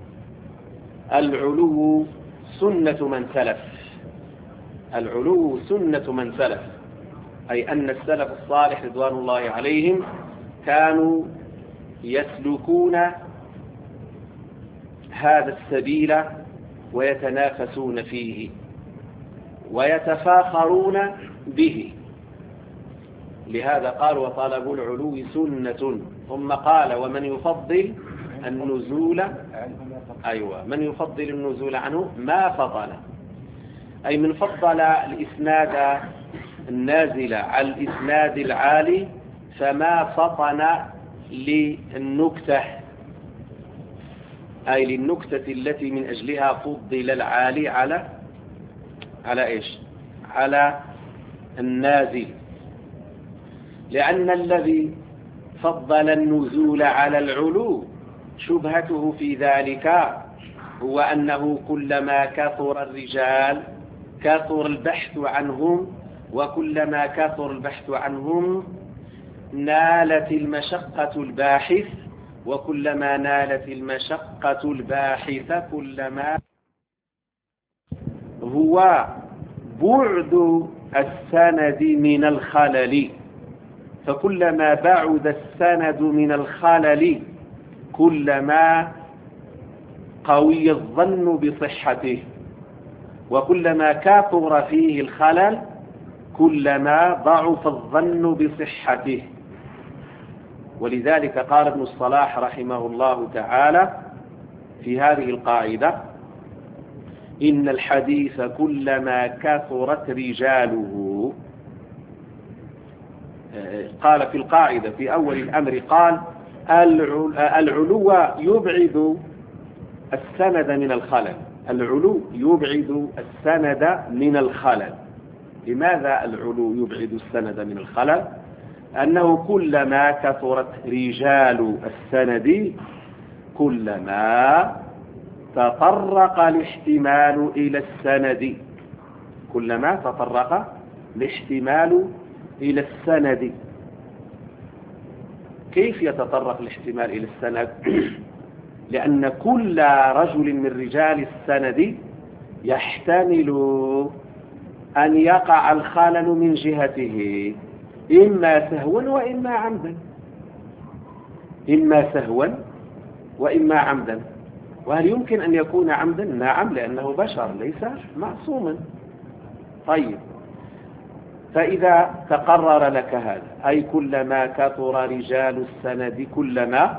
Speaker 1: العلو سنة من سلف. العلو سنة من سلف، أي أن السلف الصالح رضوان الله عليهم كانوا يسلكون هذا السبيل ويتنافسون فيه ويتفاخرون به. لهذا قال: وطلب العلو سنة. ثم قال: ومن يفضل النزول، من يفضل النزول عنه ما فضل. أي من فضل الإسناد النازل على الإسناد العالي فما فطن للنكتة، أي للنكتة التي من أجلها فضل العالي على إيش؟ على النازل، لأن الذي فضل النزول على العلو شبهته في ذلك هو أنه كلما كثر الرجال كثر البحث عنهم، وكلما كثر البحث عنهم نالت المشقة الباحث، وكلما نالت المشقة الباحث كلما هو بعد السند من الخلل، فكلما بعد السند من الخلل كلما قوي الظن بصحته، وكلما كثر فيه الخلل كلما ضعف الظن بصحته. ولذلك قال ابن الصلاح رحمه الله تعالى في هذه القاعدة: إن الحديث كلما كثرت رجاله، قال في القاعدة في أول الأمر قال: العلو يبعد السند من الخلل. العلو يبعد السند من الخلل. لماذا العلو يبعد السند من الخلل؟ أنه كلما كثرت رجال السند كلما تطرق الاحتمال إلى السند، كلما تطرق الاحتمال إلى السند. كيف يتطرق الاحتمال إلى السند؟ لأن كل رجل من رجال السند يحتمل أن يقع الخلل من جهته، إما سهوا وإما عمدا، إما سهوا وإما عمدا. وهل يمكن أن يكون عمدا؟ نعم، لأنه بشر ليس معصوما. طيب، فإذا تقرر لك هذا، أي كلما كثر رجال السند كلما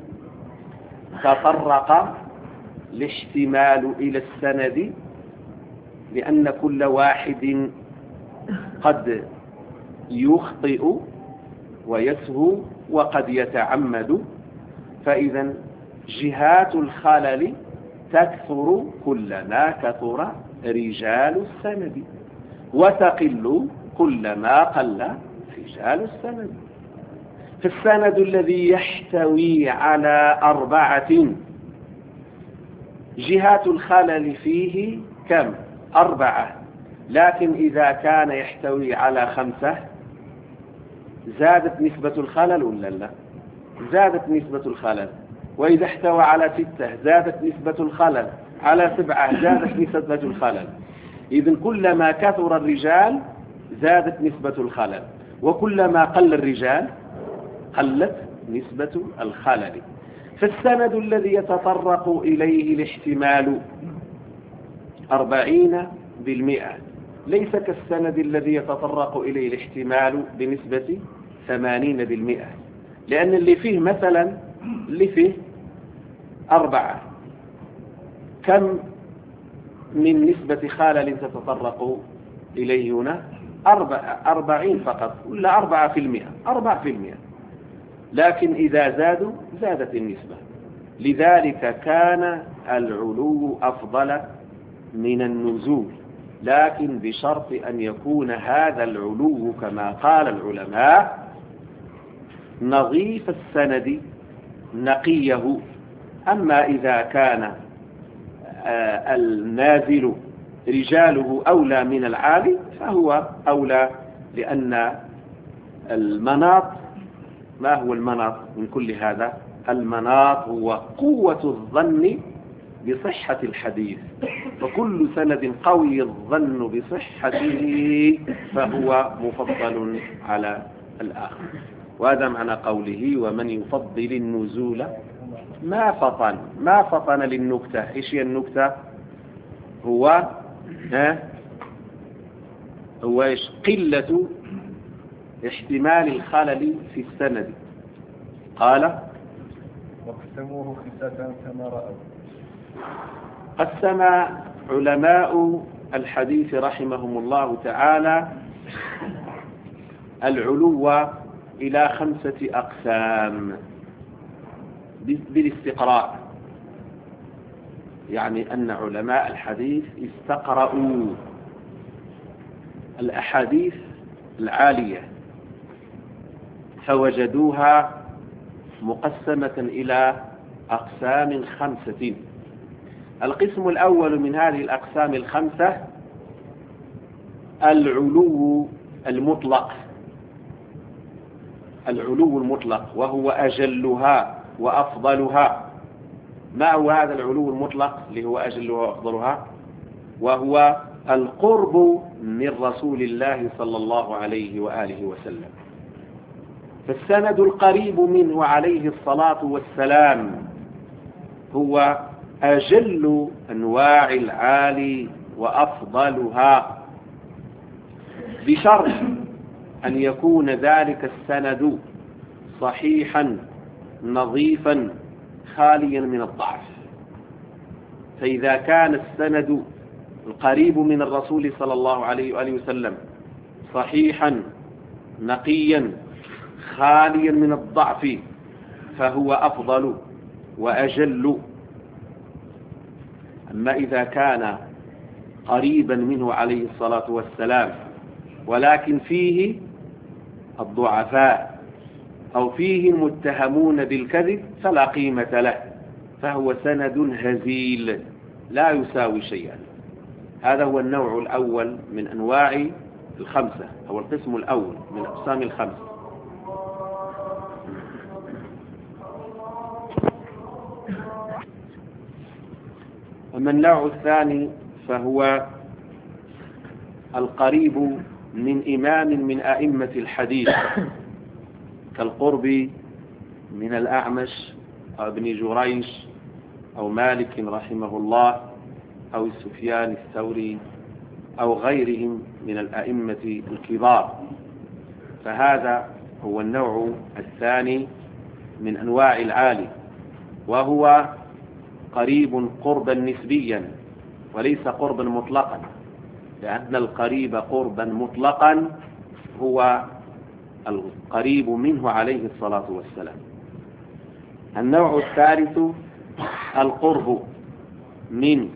Speaker 1: تطرق الاحتمال إلى السند، لأن كل واحد قد يخطئ ويسهو وقد يتعمد، فإذا جهات الخلل تكثر كلما كثر رجال السند، وتقل كلما قل رجال السند. فالسند الذي يحتوي على 4 جهات الخلل فيه كم؟ 4، لكن إذا كان يحتوي على 5 زادت نسبة الخلل ولا لا؟ زادت نسبة الخلل. وإذا احتوى على 6 زادت نسبة الخلل، على 7 زادت نسبة الخلل. إذن كلما كثر الرجال زادت نسبة الخلل، وكلما قل الرجال قلت نسبة الخلل. فالسند الذي يتطرق إليه الاحتمال 40% ليس كالسند الذي يتطرق إليه الاحتمال بنسبة 80%، لأن اللي فيه مثلا اللي فيه 4 كم من نسبة خلل تتطرق إليه هنا؟ 40 فقط، ولا 4%. لكن إذا زادوا زادت النسبة. لذلك كان العلو أفضل من النزول، لكن بشرط أن يكون هذا العلو كما قال العلماء نظيف السند نقيه. أما إذا كان النازل رجاله أولى من العالي فهو أولى، لأن المناط، ما هو المناط من كل هذا؟ المناط هو قوة الظن بصحة الحديث، فكل سند قوي الظن بصحته فهو مفضل على الآخر. وهذا معنى قوله: ومن يفضل النزول ما فطن للنكتة. إيش هي النكتة؟ هو إيش؟ قلة احتمال الخلل في السند. قال:
Speaker 2: واقسموه 5 كما رأوا.
Speaker 1: قسم علماء الحديث رحمهم الله تعالى العلو إلى 5 أقسام بالاستقراء، يعني أن علماء الحديث استقرأوا الأحاديث العالية فوجدوها مقسمة إلى أقسام 5. القسم الأول من هذه الأقسام 5 العلو المطلق، العلو المطلق وهو أجلها وأفضلها. ما هو هذا العلو المطلق اللي هو أجلها وأفضلها؟ وهو القرب من رسول الله صلى الله عليه وآله وسلم. فالسند القريب منه عليه الصلاة والسلام هو أجل أنواع العالي وأفضلها، بشرط أن يكون ذلك السند صحيحا نظيفا خاليا من الضعف. فإذا كان السند القريب من الرسول صلى الله عليه وآله وسلم صحيحا نقيا خاليا من الضعف فهو أفضل وأجل. أما إذا كان قريبا منه عليه الصلاة والسلام ولكن فيه الضعفاء أو فيه المتهمون بالكذب فلا قيمة له، فهو سند هزيل لا يساوي شيئا. هذا هو النوع الأول من أنواع 5، أو القسم الأول من أقسام 5. أما النوع الثاني فهو القريب من إمام من أئمة الحديث كالقرب من الأعمش أو ابن جريج أو مالك رحمه الله أو سفيان الثوري أو غيرهم من الأئمة الكبار. فهذا هو النوع الثاني من أنواع العالي، وهو قريب قربا نسبيا وليس قربا مطلقا، لأن القريب قربا مطلقا هو القريب منه عليه الصلاة والسلام. النوع الثالث القرب من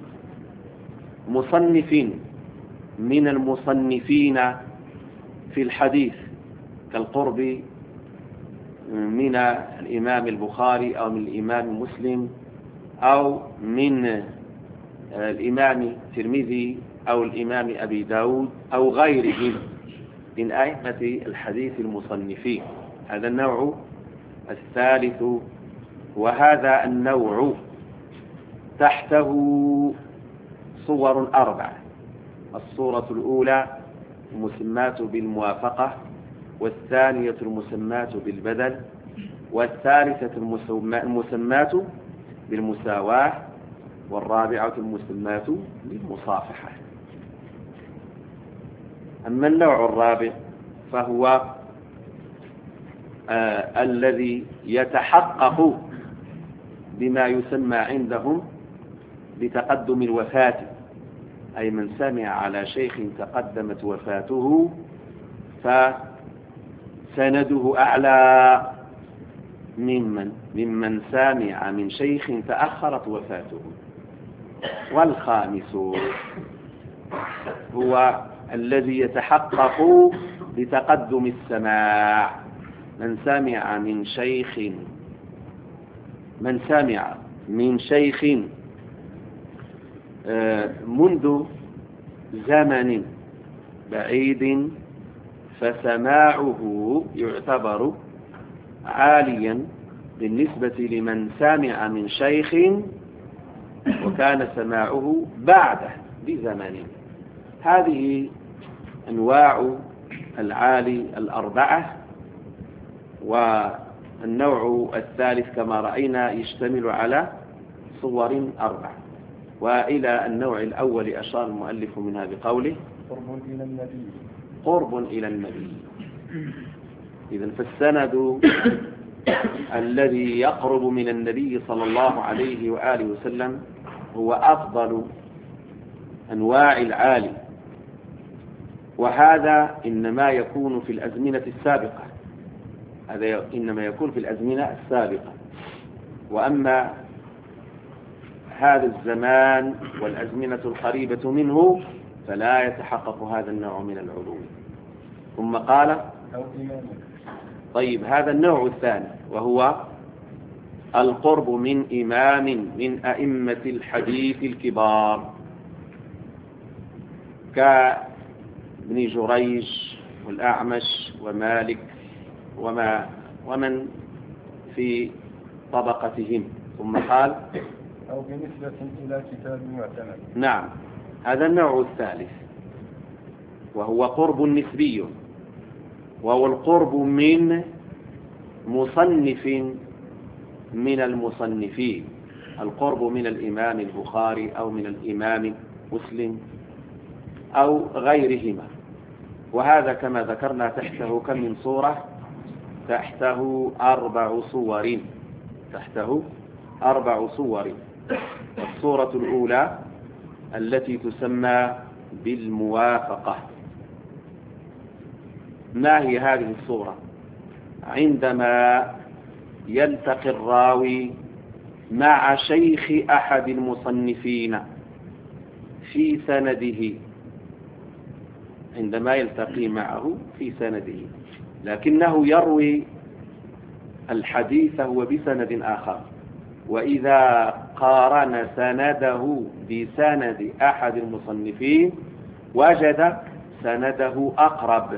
Speaker 1: مصنف من المصنفين في الحديث كالقرب من الإمام البخاري أو من الإمام مسلم أو من الإمام الترمذي أو الإمام أبي داود أو غيرهم من أئمة الحديث المصنفين. هذا النوع الثالث، وهذا النوع تحته صور 4. الصورة الأولى المسماة بالموافقة، والثانية المسماة بالبدل، والثالثة المسماة بالمساواة، والرابعة المسماة بالمصافحة. أما النوع الرابع فهو الذي يتحقق بما يسمى عندهم بتقدم الوفاة، أي من سمع على شيخ تقدمت وفاته فسنده أعلى ممن سمع من شيخ تأخرت وفاته. والخامس هو الذي يتحقق بتقدم السماع، من سمع من شيخ منذ زمن بعيد فسماعه يعتبر عاليا بالنسبة لمن سمع من شيخ وكان سماعه بعده بزمن. هذه أنواع العالي 4. والنوع الثالث كما رأينا يشتمل على صور 4. وإلى النوع الأول أشار المؤلف منها بقوله قرب إلى النبي. إذن فالسند الذي يقرب من النبي صلى الله عليه وآله وسلم هو أفضل
Speaker 4: أنواع العالي، وهذا إنما يكون في الأزمنة السابقة، هذا إنما يكون في الأزمنة السابقة. وأما هذا الزمان والأزمنة القريبة منه فلا يتحقق هذا النوع من العلو. ثم قال طيب هذا النوع الثاني وهو القرب من إمام من أئمة الحديث الكبار كابن جريج والأعمش ومالك ومن في طبقتهم. ثم قال
Speaker 2: أو بنسبة إلى كتاب معتمد.
Speaker 4: نعم، هذا النوع الثالث وهو قرب نسبي، وهو القرب من مصنف من المصنفين، القرب من الإمام البخاري أو من الإمام مسلم أو غيرهما. وهذا كما ذكرنا تحته كم من صورة؟ تحته 4 صور، تحته 4 صور. الصورة الأولى التي تسمى بالموافقة. ما هي هذه الصورة؟ عندما يلتقي الراوي مع شيخ أحد المصنفين في سنده، عندما يلتقي معه في سنده، لكنه يروي الحديث هو بسند آخر، وإذا قارن سنده بسند أحد المصنفين وجد سنده أقرب،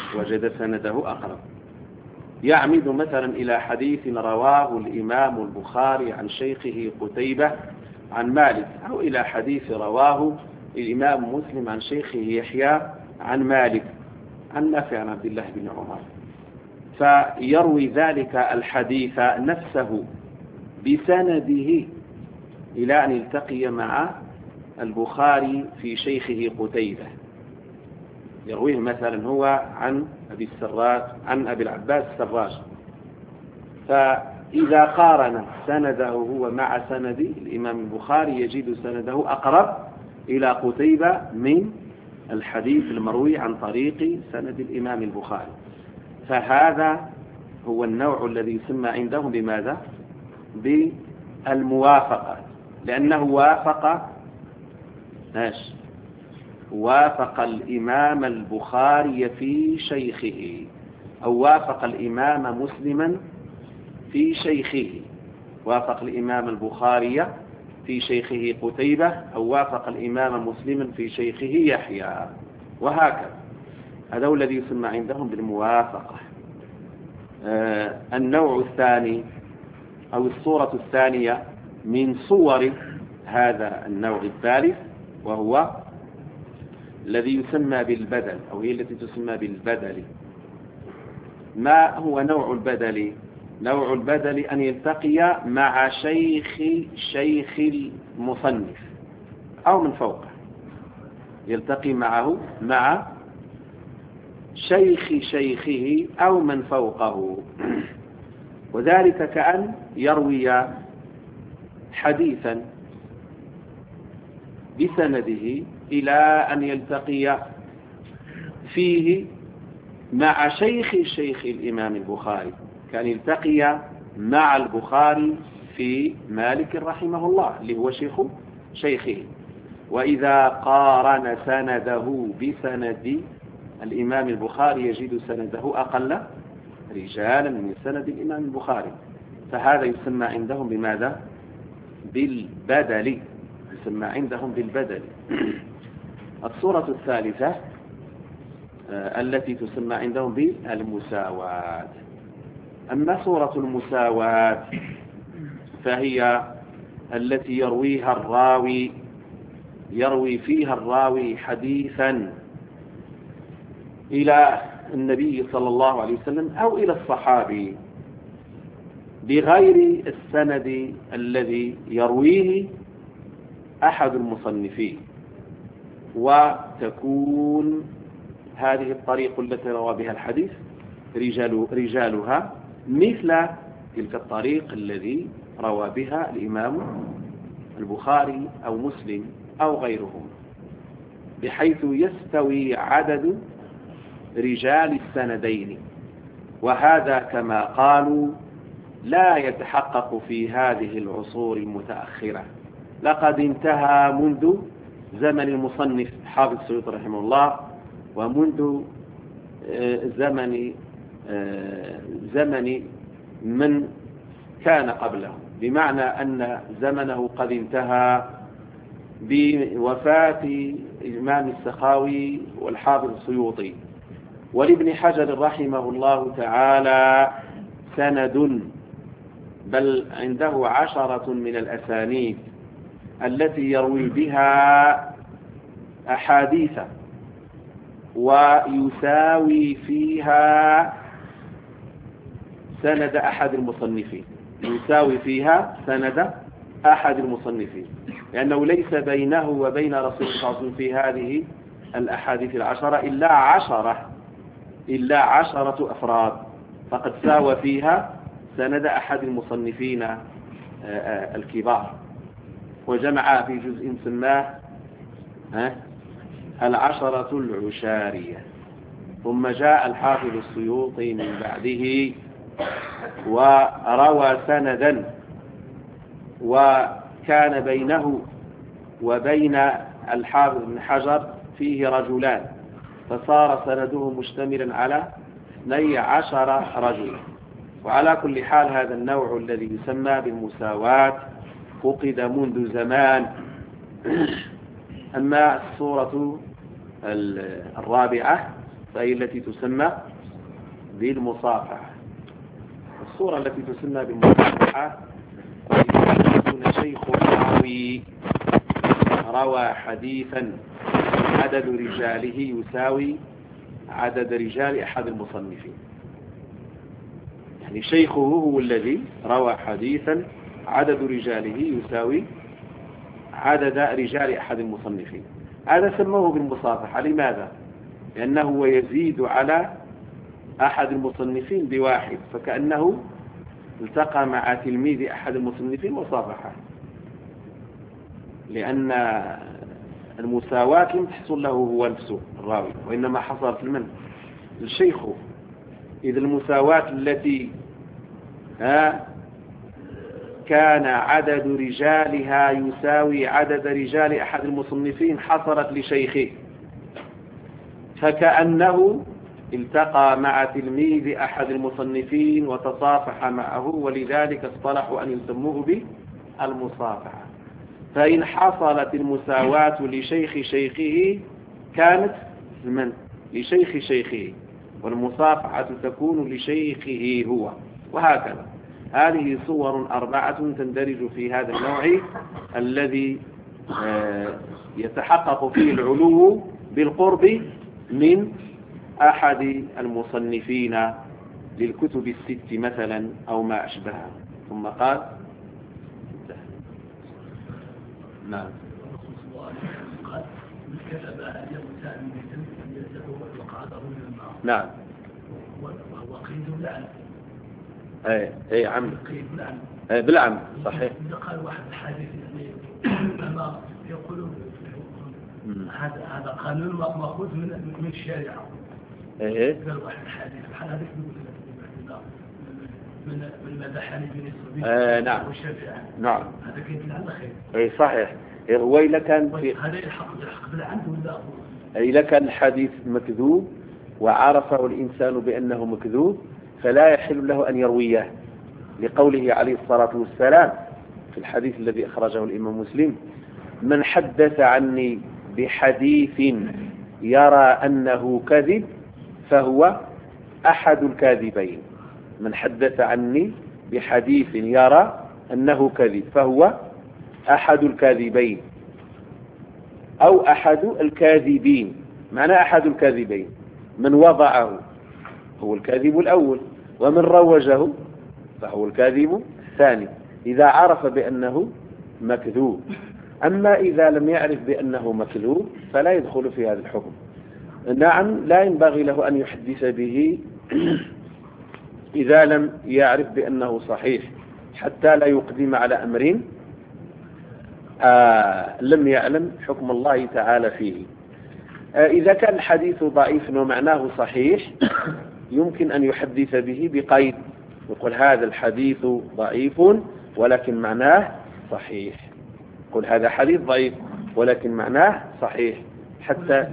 Speaker 4: يعمد مثلا إلى حديث رواه الإمام البخاري عن شيخه قتيبة عن مالك، أو إلى حديث رواه الإمام مسلم عن شيخه يحيى عن مالك عن نافع عن عبد الله بن عمر، فيروي ذلك الحديث نفسه بسنده إلى أن يلتقي مع البخاري في شيخه قتيبة، يرويه مثلا هو عن أبي السراج عن أبي العباس السراج، فإذا قارن سنده هو مع سند الإمام البخاري يجد سنده أقرب إلى قتيبة من الحديث المروي عن طريق سند الإمام البخاري. فهذا هو النوع الذي يسمى عندهم بماذا؟ بالموافقة، لأنه وافق الإمام البخاري في شيخه، أو وافق الإمام مسلما في شيخه، وافق الإمام البخاري في شيخه قتيبة، أو وافق الإمام مسلما في شيخه يحيى، وهكذا. هذا هو الذي يسمى عندهم بالموافقة. النوع الثاني أو الصورة الثانية من صور هذا النوع الثالث وهو الذي يسمى بالبدل، أو هي التي تسمى بالبدل. ما هو نوع البدل؟ نوع البدل أن يلتقي مع شيخ المصنف أو من فوقه، يلتقي معه مع شيخه أو من فوقه، وذلك كأن يروي حديثا بسنده إلى أن يلتقي فيه مع شيخ الإمام البخاري، كان يلتقي مع البخاري في مالك رحمه الله اللي هو شيخه، وإذا قارن سنده بسند الإمام البخاري يجد سنده أقل رجالا من سند الإمام البخاري، فهذا يسمى عندهم بماذا؟ بالبدل، يسمى عندهم بالبدل. الصورة الثالثة التي تسمى عندهم بالمساواة. أما صورة المساواة فهي التي يروي فيها الراوي حديثا إلى النبي صلى الله عليه وسلم أو إلى الصحابي بغير السند الذي يرويه أحد المصنفين، وتكون هذه الطريق التي روى بها الحديث رجالها مثل تلك الطريق الذي روى بها الإمام البخاري أو مسلم أو غيرهم. بحيث يستوي عدد رجال السندين، وهذا كما قالوا لا يتحقق في هذه العصور المتأخرة. لقد انتهى منذ زمن المصنف حافظ السيوطي رحمه الله، ومنذ زمن من كان قبله، بمعنى أن زمنه قد انتهى بوفاة الإمام السخاوي والحافظ السيوطي. ولابن حجر رحمه الله تعالى سند، بل عنده 10 من الأسانيد التي يروي بها أحاديث، ويساوي فيها سند أحد المصنفين، يساوي فيها سند أحد المصنفين، لأنه ليس بينه وبين رسول الله صلى الله عليه وسلم في هذه الأحاديث 10 إلا 10 أفراد، فقد ساوى فيها سند أحد المصنفين الكبار، وجمع في جزء سماه 10 العشارية. ثم جاء الحافظ السيوطي من بعده وروى سندا، وكان بينه وبين الحافظ بن حجر فيه رجلان، فصار سنده مشتملا على 12 رجلا. وعلى كل حال هذا النوع الذي يسمى بالمساواة فقد منذ زمان. أما الصورة الرابعة فهي التي تسمى بالمصافحة. الصورة التي تسمى بالمصافحة يكون شيخ راوي روى حديثا عدد رجاله يساوي عدد رجال أحد المصنفين، يعني شيخه هو الذي روى حديثا عدد رجاله يساوي عدد رجال أحد المصنفين. هذا سموه بالمصافحة. لماذا؟ لأنه يزيد على أحد المصنفين بواحد، فكأنه التقى مع تلميذ أحد المصنفين وصافحه، لأن المساواة لم تحصل له هو نفسه الراوي، وإنما حصلت لمن؟ الشيخ. إذ المساواة التي كان عدد رجالها يساوي عدد رجال أحد المصنفين حصلت لشيخه، فكأنه التقى مع تلميذ أحد المصنفين وتصافح معه، ولذلك اصطلحوا أن يسموه بالمصافحة. فإن حصلت المساواة لشيخ شيخه كانت من؟ لشيخ شيخه، والمصافحة تكون لشيخه هو، وهكذا. هذه صور 4 تندرج في هذا النوع الذي يتحقق فيه العلو بالقرب من أحد المصنفين للكتب 6 مثلا أو ما أشبهها. ثم قال نعم نعم
Speaker 3: وقيد لعن.
Speaker 4: اي عم
Speaker 3: قيد لعن
Speaker 4: بالعم صحيح.
Speaker 3: إذا قال واحد الحديث أما يقولون هذا قانون مأخوذ من الشارع. قال واحد الحديث بحال هذاك من مدحني بن الصبي
Speaker 4: نعم
Speaker 3: والشافعي.
Speaker 4: نعم
Speaker 3: هذا كيف لعن خير.
Speaker 4: اي صحيح. هو إذا كان في
Speaker 3: هذا يحق بالعن ولا
Speaker 4: إذا كان الحديث مكذوب وعرفه الإنسان بأنه مكذوب فلا يحل له أن يرويه، لقوله عليه الصلاة والسلام في الحديث الذي أخرجه الإمام مسلم: من حدث عني بحديث يرى أنه كذب فهو أحد الكاذبين. من حدث عني بحديث يرى أنه كذب فهو أحد الكاذبين أو أحد الكاذبين. معنى أحد الكاذبين من وضعه هو الكاذب الأول، ومن روجه فهو الكاذب الثاني إذا عرف بأنه مكذوب. أما إذا لم يعرف بأنه مكذوب فلا يدخل في هذا الحكم. نعم لا ينبغي له أن يحدث به إذا لم يعرف بأنه صحيح، حتى لا يقدم على أمر لم يعلم حكم الله تعالى فيه. إذا كان الحديث ضعيف ومعناه صحيح يمكن أن يحدث به بقيد، يقول هذا الحديث ضعيف ولكن معناه صحيح، يقول هذا حديث ضعيف ولكن معناه صحيح، حتى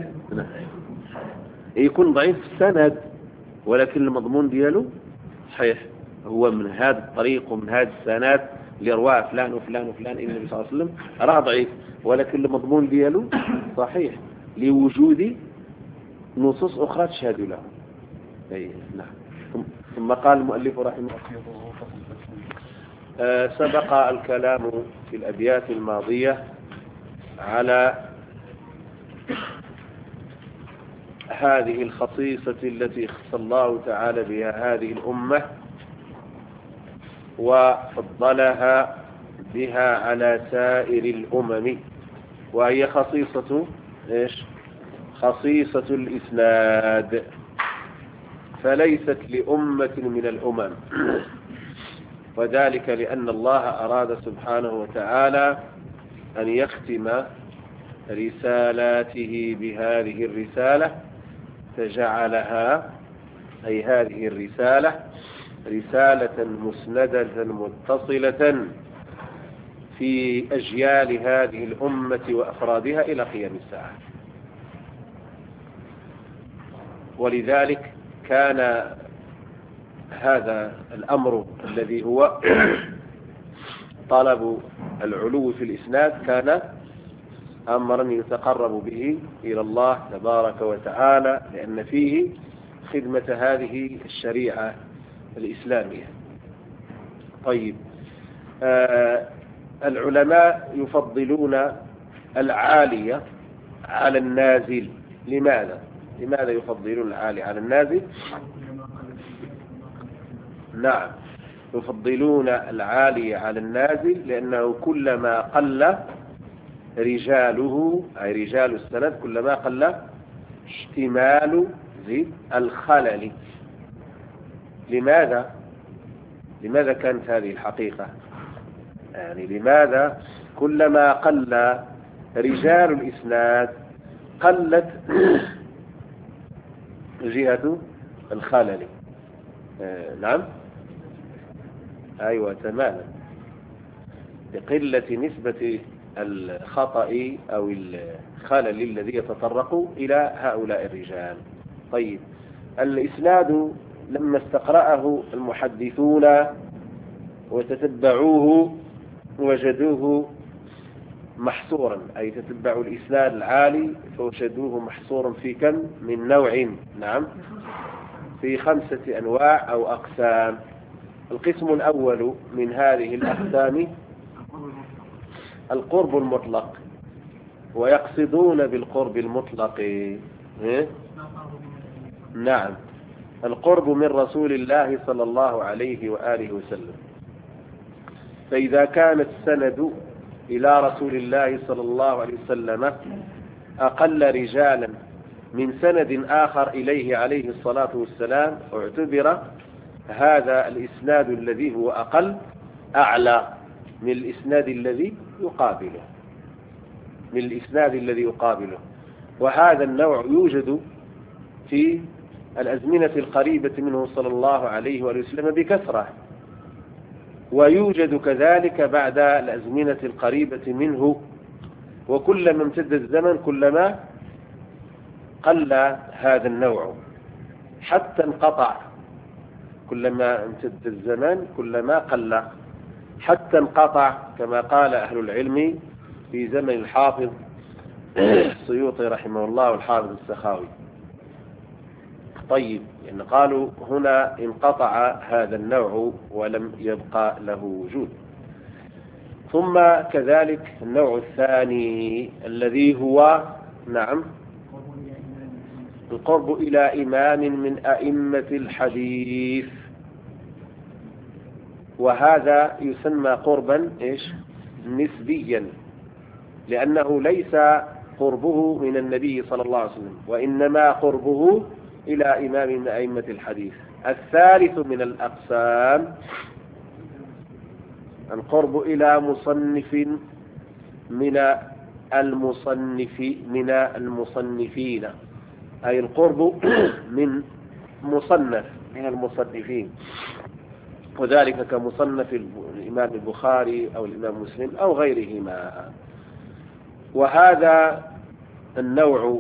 Speaker 4: يكون ضعيف في السند ولكن المضمون دياله صحيح، هو من هذا الطريق ومن هذا السند اللي رواه فلان وفلان وفلان إلى النبي صلى الله عليه وسلم راه ضعيف ولكن المضمون دياله صحيح لوجود نصوص أخرى تشهد له. نعم. ثم قال المؤلف رحمه الله سبق الكلام في الأبيات الماضية على هذه الخصيصة التي خص الله تعالى بها هذه الأمة وفضلها بها على سائر الأمم، وهي خصيصة إيش؟ خصيصة الإسناد، فليست لأمة من الأمم، وذلك لأن الله أراد سبحانه وتعالى أن يختم رسالاته بهذه الرسالة، فجعلها أي هذه الرسالة رسالة مسندة متصلة في أجيال هذه الأمة وأفرادها إلى قيام الساعة. ولذلك كان هذا الأمر الذي هو طلب العلو في الإسناد كان أمرا يتقرب به إلى الله تبارك وتعالى، لأن فيه خدمة هذه الشريعة الإسلامية. طيب، العلماء يفضلون العالية على النازل. لماذا يفضلون العالي على النازل؟ نعم، يفضلون العالي على النازل لأنه كلما قل رجاله أي رجال السند كلما قل اشتمال الخلل. لماذا كانت هذه الحقيقة؟ يعني لماذا كلما قل رجال الإسناد قلت جهة الخلل؟ نعم، أيوة تماما، بقلة نسبة الخطأ أو الخلل الذي يتطرق إلى هؤلاء الرجال. طيب، الإسناد لما استقرأه المحدثون وتتبعوه وجدوه محصورا، أي تتبعوا الإسناد العالي فوجدوه محصورا في كم من نوع؟ نعم، في 5 أنواع أو أقسام. القسم الأول من هذه الأقسام القرب المطلق، ويقصدون بالقرب المطلق نعم القرب من رسول الله صلى الله عليه وآله وسلم. فإذا كان السند إلى رسول الله صلى الله عليه وسلم أقل رجالا من سند آخر إليه عليه الصلاة والسلام، اعتبر هذا الإسناد الذي هو أقل أعلى من الإسناد الذي يقابله، وهذا النوع يوجد في الأزمنة القريبة منه صلى الله عليه وسلم بكثرة، ويوجد كذلك بعد الأزمنة القريبة منه، وكلما امتد الزمن كلما قل هذا النوع حتى انقطع، كلما امتد الزمن كلما قل حتى انقطع، كما قال أهل العلم في زمن الحافظ السيوطي رحمه الله والحافظ السخاوي. طيب، يعني قالوا هنا انقطع هذا النوع ولم يبقى له وجود. ثم كذلك النوع الثاني الذي هو نعم القرب إلى إمام من أئمة الحديث، وهذا يسمى قربا نسبيا، لأنه ليس قربه من النبي صلى الله عليه وسلم، وإنما قربه إلى إمام من أئمة الحديث. الثالث من الأقسام القرب إلى مصنف من
Speaker 1: المصنفين، أي القرب من مصنف من المصنفين، وذلك كمصنف الإمام البخاري أو الإمام مسلم أو غيرهما. وهذا النوع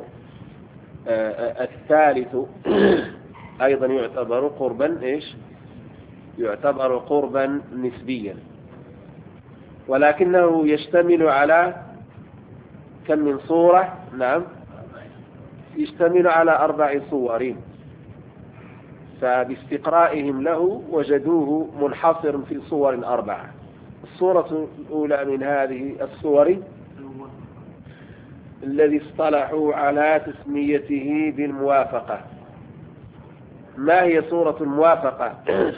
Speaker 1: الثالث أيضا يعتبر قربا يعتبر قربا نسبيا، ولكنه يشتمل على كم من صورة؟ نعم، يشتمل على 4 صور، فباستقرائهم له وجدوه منحصر في صور 4. الصورة الأولى من هذه الصور الذي اصطلحوا على تسميته بالموافقة. ما هي صورة الموافقة؟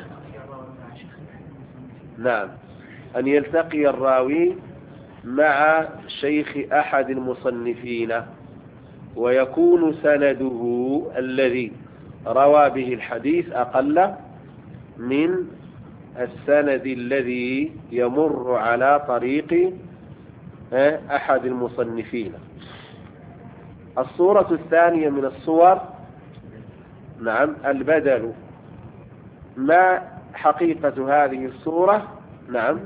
Speaker 1: نعم، أن يلتقي الراوي مع شيخ أحد المصنفين، ويكون سنده الذي روى به الحديث أقل من السند الذي يمر على طريق أحد المصنفين. الصورة الثانية من الصور نعم البدل. ما حقيقة هذه الصورة؟ نعم،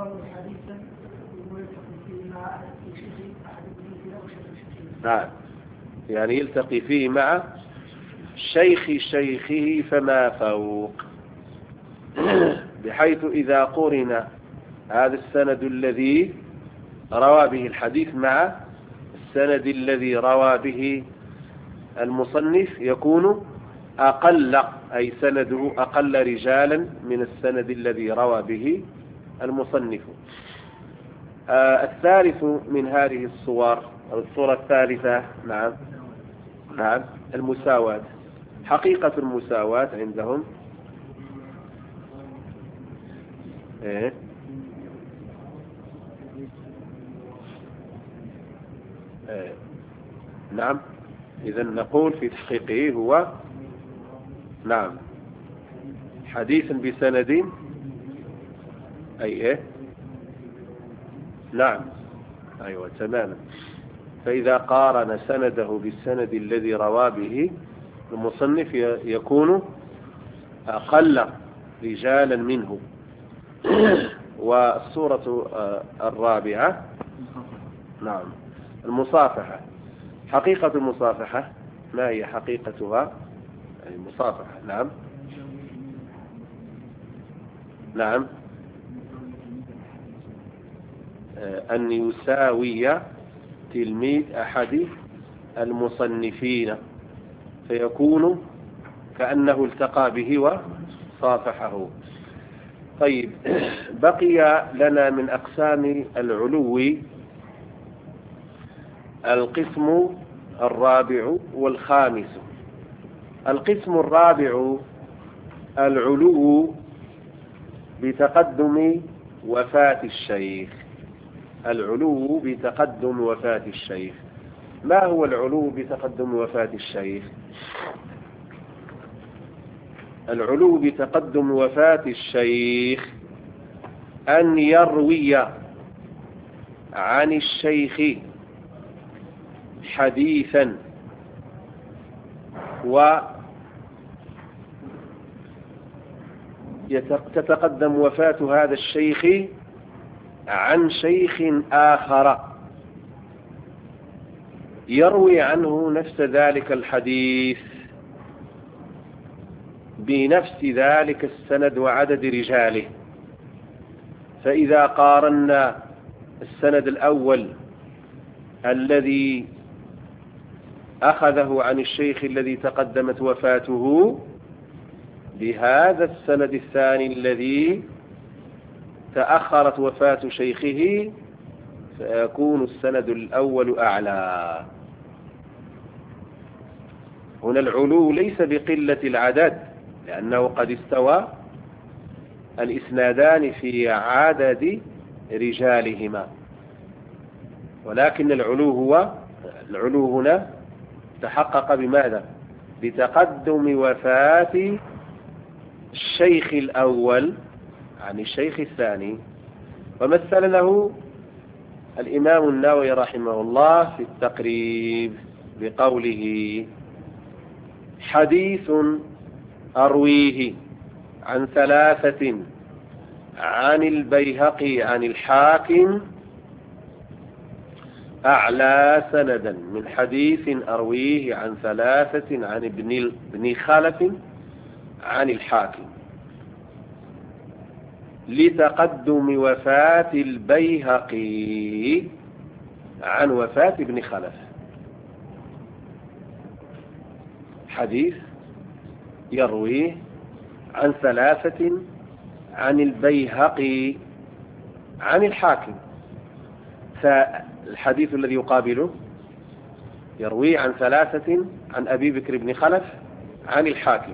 Speaker 1: نعم، يعني يلتقي فيه مع شيخ شيخه فما فوق، بحيث إذا قرن هذا السند الذي روى به الحديث مع السند الذي روى به المصنف يكون أقل، أي سنده أقل رجالا من السند الذي روى به المصنف. الثالث من هذه الصور، الصورة الثالثة نعم المساواة. حقيقة المساواة عندهم نعم، إذا نقول في تحقيقه هو نعم حديث بسند أي نعم، أيوة تماما. فإذا قارن سنده بالسند الذي روى به المصنف يكون أقل رجالا منه. والصورة الرابعة نعم المصافحة. حقيقة المصافحة ما هي حقيقتها؟ المصافحة نعم أن يساوي تلميذ أحد المصنفين فيكون كأنه التقى به وصافحه. طيب، بقي لنا من أقسام العلو القسم الرابع والخامس. القسم الرابع العلو بتقدم وفاة الشيخ. العلو بتقدم وفاة الشيخ. ما هو العلو بتقدم وفاة الشيخ؟ العلو بتقدم وفاة الشيخ أن يروي عن الشيخ حديثا وتتقدم وفاة هذا الشيخ عن شيخ آخر يروي عنه نفس ذلك الحديث بنفس ذلك السند وعدد رجاله. فإذا قارنا السند الأول الذي أخذه عن الشيخ الذي تقدمت وفاته بهذا السند الثاني الذي تأخرت وفاة شيخه، فيكون السند الأول أعلى. هنا العلو ليس بقلة العدد، لأنه قد استوى الإسنادان في عدد رجالهما، ولكن العلو هنا تحقق بماذا؟ بتقدم وفاة الشيخ الأول عن الشيخ الثاني. ومثل له الإمام النووي رحمه الله في التقريب بقوله: حديث أرويه عن ثلاثة عن البيهقي عن الحاكم أعلى سندا من حديث أرويه عن ثلاثة عن ابن خلف عن الحاكم، لتقدم وفاة البيهقي عن وفاة ابن خلف. حديث يرويه عن ثلاثة عن البيهقي عن الحاكم، فالحديث الذي يقابله يرويه عن ثلاثة عن أبي بكر بن خلف عن الحاكم،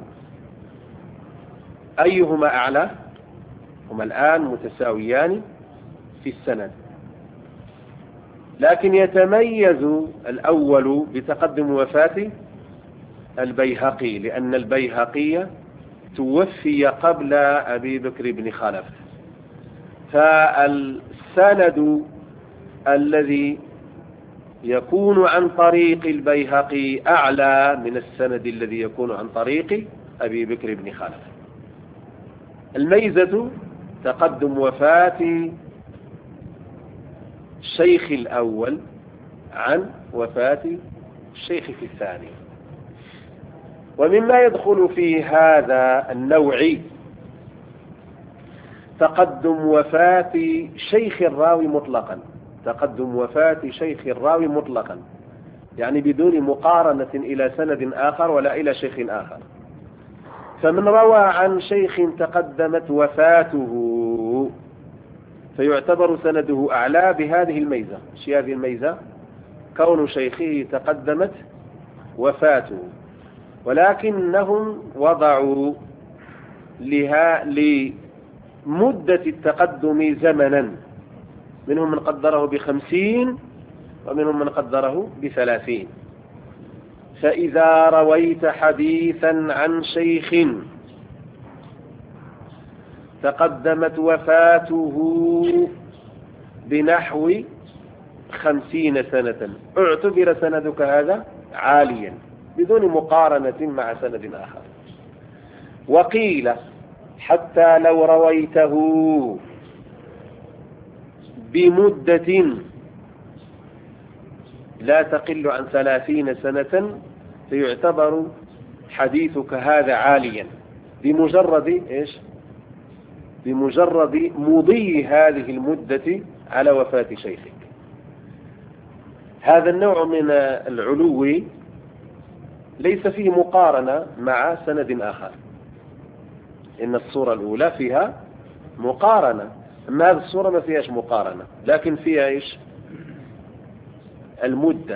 Speaker 1: أيهما أعلى؟ هما الآن متساويان في السند، لكن يتميز الأول بتقدم وفاة البيهقي، لأن البيهقي توفي قبل أبي بكر بن خلف، فالسند الذي يكون عن طريق البيهقي أعلى من السند الذي يكون عن طريق أبي بكر بن خلف. الميزة تقدم وفاة الشيخ الأول عن وفاة الشيخ في الثاني. ومما يدخل في هذا النوع تقدم وفاة شيخ الراوي مطلقا، تقدم وفاة شيخ الراوي مطلقا، يعني بدون مقارنة إلى سند آخر ولا إلى شيخ آخر. فمن روى عن شيخ تقدمت وفاته فيعتبر سنده أعلى بهذه الميزة. شي هذه الميزة؟ كون شيخه تقدمت وفاته، ولكنهم وضعوا لمدة التقدم زمنا، منهم من قدره ب50 ومنهم من قدره ب30. فإذا رويت حديثا عن شيخ تقدمت وفاته بنحو 50 سنة اعتبر سندك هذا عاليا بدون مقارنة مع سند آخر. وقيل حتى لو رويته بمدة لا تقل عن 30 سنة فيعتبر حديثك هذا عاليا بمجرد إيش؟ بمجرد مضي هذه المدة على وفاة شيخك. هذا النوع من العلو ليس فيه مقارنة مع سند آخر، إن الصورة الأولى فيها مقارنة، أما هذه الصورة ما فيهاش مقارنة، لكن فيها إيش؟ المدة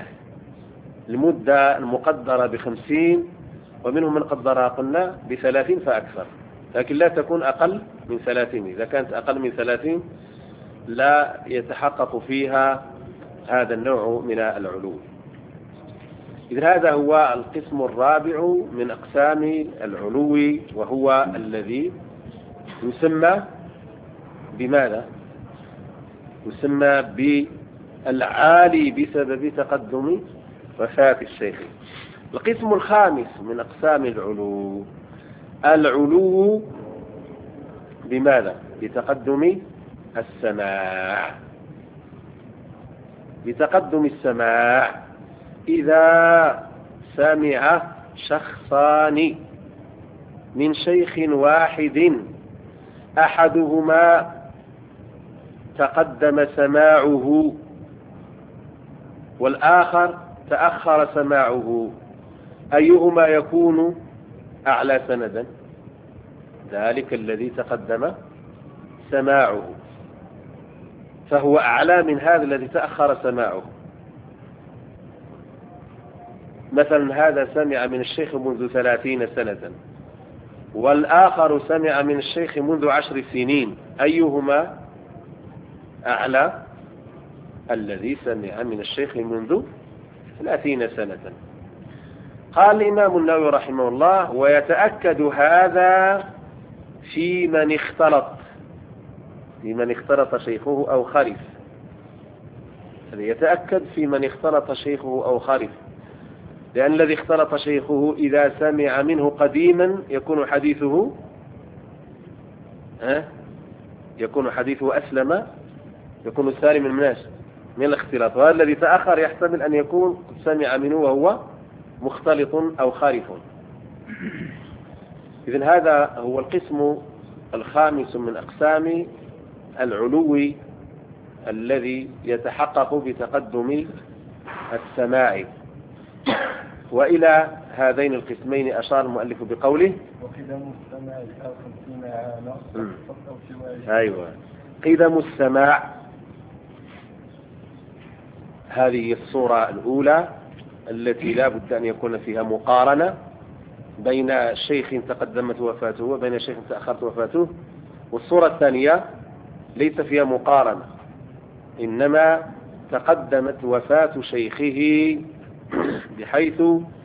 Speaker 1: المقدرة ب50 ومنهم من قدرها قلنا ب30 فأكثر، لكن لا تكون أقل من 30. إذا كانت أقل من 30 لا يتحقق فيها هذا النوع من العلو. إذن هذا هو القسم الرابع من أقسام العلو، وهو الذي يسمى بماذا؟ يسمى بالعالي بسبب تقدم وفاة الشيخ. القسم الخامس من أقسام العلو بماذا؟ بتقدم السماع. بتقدم السماع إذا سمع شخصان من شيخ واحد أحدهما تقدم سماعه والآخر تأخر سماعه، أيهما يكون أعلى سندا؟ ذلك الذي تقدم سماعه، فهو أعلى من هذا الذي تأخر سماعه. مثلا هذا سمع من الشيخ منذ 30 سنة والآخر سمع من الشيخ منذ 10 سنين، أيهما أعلى؟ الذي سمع من الشيخ منذ 30 سنة. قال الإمام النووي رحمه الله: ويتأكد هذا في من اختلط شيخه أو خلف. يتأكد في من اختلط شيخه أو خالفه، لأن الذي اختلط شيخه إذا سمع منه قديما يكون حديثه أسلم، يكون سالما من الاختلاط، وهذا الذي تأخر يحتمل أن يكون سمع منه وهو مختلط أو خالف. إذن هذا هو القسم الخامس من أقسام العلو الذي يتحقق بتقدم السماع. وإلى هذين القسمين أشار المؤلف بقوله
Speaker 2: وقدم السماع آخر فيما عانى أو سواه.
Speaker 1: أيوة، قدم السماع هذه الصورة الأولى التي لا بد أن يكون فيها مقارنة بين شيخ تقدمت وفاته وبين شيخ تأخرت وفاته. والصورة الثانية ليس فيها مقارنة، إنما تقدمت وفاة شيخه بحيث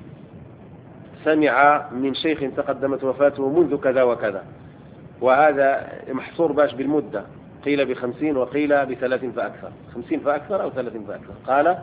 Speaker 1: سمع من شيخ تقدمت وفاته منذ كذا وكذا، وهذا محصور باش بالمدة، قيل ب50 وقيل ب30 فأكثر، 50 فأكثر أو 30 فأكثر. قال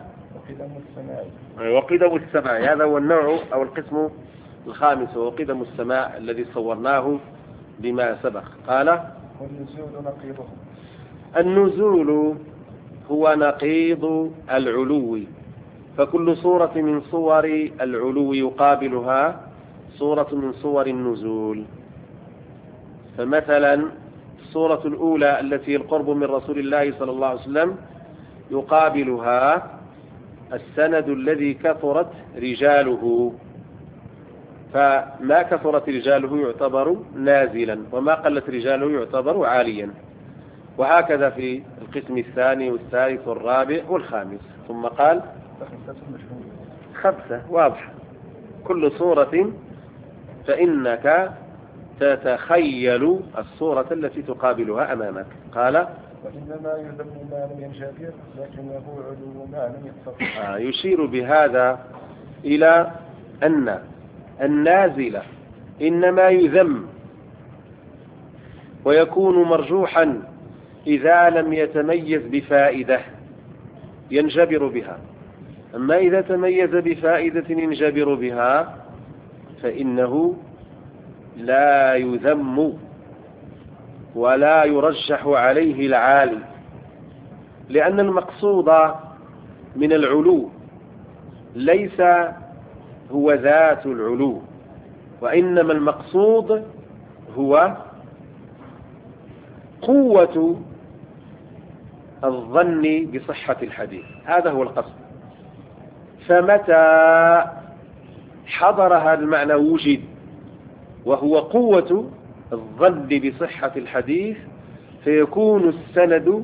Speaker 1: وقدم السماع، هذا هو النوع أو القسم الخامس، وقدم السماع الذي صورناه بما سبق. قال
Speaker 2: والنزول نقيضه.
Speaker 1: النزول هو نقيض العلو، فكل صورة من صور العلو يقابلها صورة من صور النزول. فمثلا الصورة الأولى التي القرب من رسول الله صلى الله عليه وسلم يقابلها السند الذي كثرت رجاله، فما كثرت رجاله يعتبر نازلا، وما قلت رجاله يعتبر عاليا، وهكذا في القسم الثاني والثالث والرابع والخامس. ثم قال 5 واضح. كل صورة فإنك تتخيل الصورة التي تقابلها أمامك. قال
Speaker 2: وإنما يذم ما لم ينجبر لكنه علو ما لم يقتصر.
Speaker 1: يشير بهذا إلى أن النازل إنما يذم ويكون مرجوحا إذا لم يتميز بفائدة ينجبر بها، أما إذا تميز بفائدة ينجبر بها فإنه لا يذم ولا يرجح عليه العالي، لأن المقصود من العلو ليس هو ذات العلو، وإنما المقصود هو قوة الظن بصحة الحديث، هذا هو القصد. فمتى حضر هذا المعنى وجد، وهو قوة الظن بصحة الحديث، فيكون السند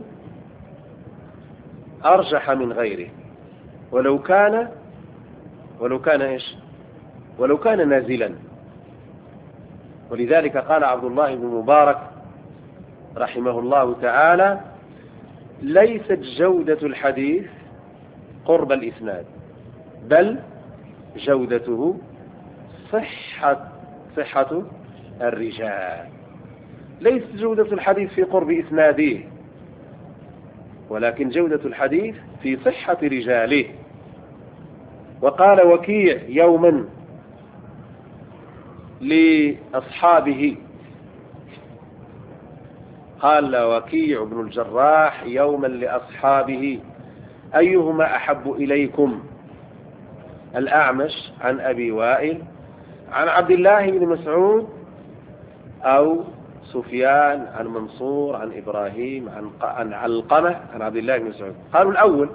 Speaker 1: أرجح من غيره، ولو كان إيش؟ ولو كان نازلا. ولذلك قال عبد الله بن مبارك رحمه الله تعالى: ليست جودة الحديث قرب الإسناد، بل جودته صحة الرجال. ليست جودة الحديث في قرب إسناده، ولكن جودة الحديث في صحة رجاله. وقال وكيع يوما لأصحابه، قال وكيع بن الجراح يوما لأصحابه: أيهما أحب إليكم، الأعمش عن أبي وائل عن عبد الله بن مسعود، أو سفيان عن منصور عن إبراهيم عن علقمة عن عبد الله بن مسعود؟ قالوا الأول.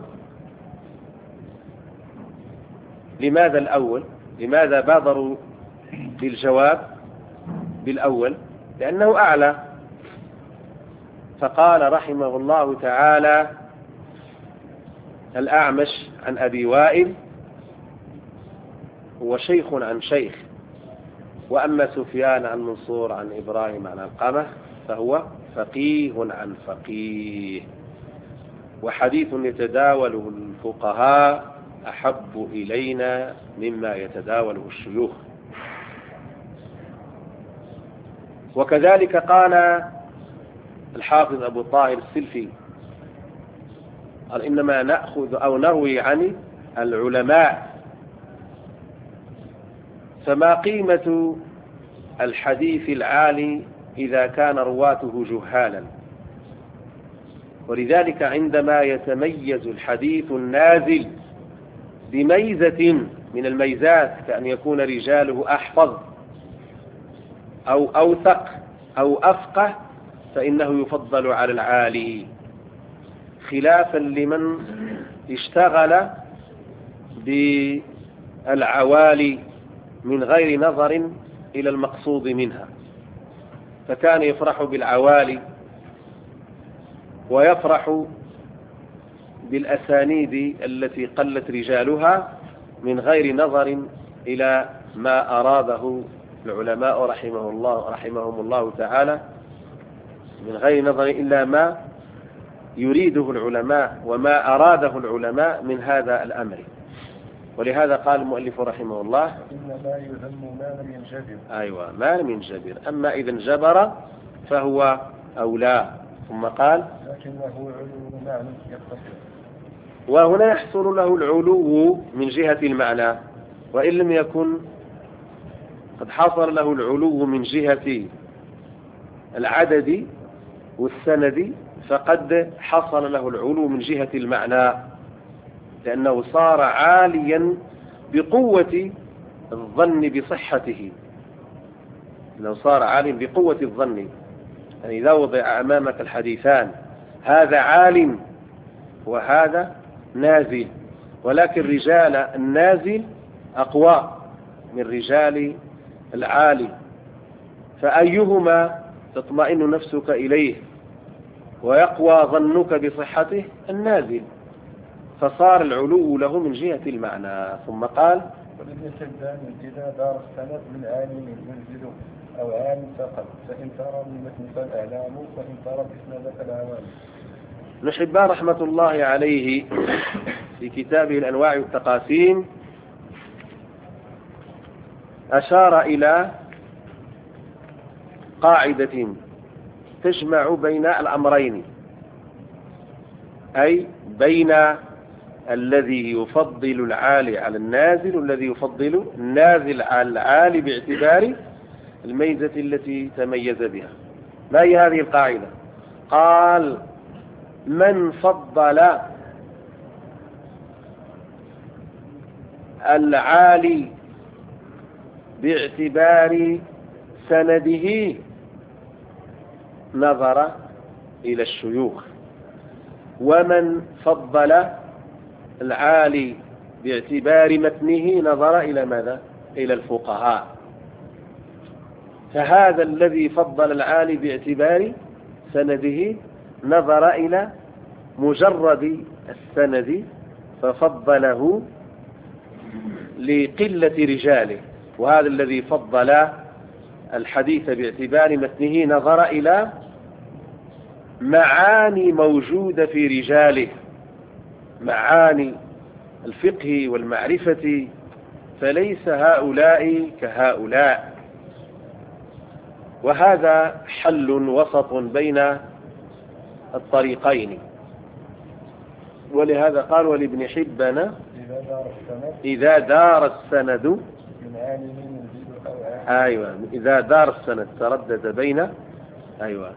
Speaker 1: لماذا الأول؟ لماذا بادروا بالجواب بالأول؟ لأنه أعلى. فقال رحمه الله تعالى: الأعمش عن أبي وائل هو شيخ عن شيخ، وأما سفيان عن منصور عن إبراهيم عن علقمة فهو فقيه عن فقيه، وحديث يتداوله الفقهاء أحب إلينا مما يتداوله الشيوخ. وكذلك قال الحافظ أبو طاهر السلفي قال إنما نأخذ أو نروي عن العلماء. فما قيمة الحديث العالي إذا كان رواته جهالا؟ ولذلك عندما يتميز الحديث النازل بميزة من الميزات كأن يكون رجاله أحفظ أو أوثق أو أفقه فإنه يفضل على العالي، خلافا لمن اشتغل بالعوالي من غير نظر إلى المقصود منها، فكان يفرح بالعوالي ويفرح بالأسانيد التي قلت رجالها من غير نظر إلى ما أراده العلماء رحمهم الله تعالى، من غير نظر إلا ما يريده العلماء وما أراده العلماء من هذا الأمر. ولهذا قال المؤلف رحمه الله
Speaker 2: إنما يذم ما لم ينجبر.
Speaker 1: أيوة، ما لم ينجبر، أما إذا انجبر فهو أولى. ثم قال
Speaker 2: لكنه علو معنى يتصل.
Speaker 1: وهنا يحصل له العلو من جهة المعنى، وإن لم يكن قد حصل له العلو من جهة العدد والسند فقد حصل له العلو من جهة المعنى، لأنه صار عاليا بقوة الظن بصحته، لو صار عاليا بقوة الظن. يعني إذا وضع أمامك الحديثان هذا عال وهذا نازل، ولكن رجال النازل أقوى من رجال العالي، فأيهما تطمئن نفسك إليه ويقوى ظنك بصحته؟ النازل، فصار العلو له من جهة المعنى. ثم قال
Speaker 2: ولم يتبان إذا دار السند من عالم ينزل أو عالم فقط، فإن ترى من متن فالأعلام وإن ترى بإسناد فالعوام.
Speaker 1: ابن حبان رحمة الله عليه في كتابه الأنواع والتقاسيم أشار إلى قاعدة تجمع بين الأمرين، أي بين الذي يفضل العالي على النازل والذي يفضل النازل على العالي باعتبار الميزة التي تميز بها. ما هي هذه القاعدة؟ قال من فضل العالي باعتبار سنده نظر إلى الشيوخ، ومن فضل العالي باعتبار متنه نظر إلى ماذا؟ إلى الفقهاء. فهذا الذي فضل العالي باعتبار سنده نظر إلى مجرد السند ففضله لقلة رجاله، وهذا الذي فضل الحديث باعتبار متنه نظر إلى معاني موجودة في رجاله، معاني الفقه والمعرفة، فليس هؤلاء كهؤلاء. وهذا حل وسط بين الطريقين. ولهذا قال ولابن حبان إذا دار السند
Speaker 2: من عالم ينزل أو عالم.
Speaker 1: أيوة، إذا دار السند تردد بين أيوة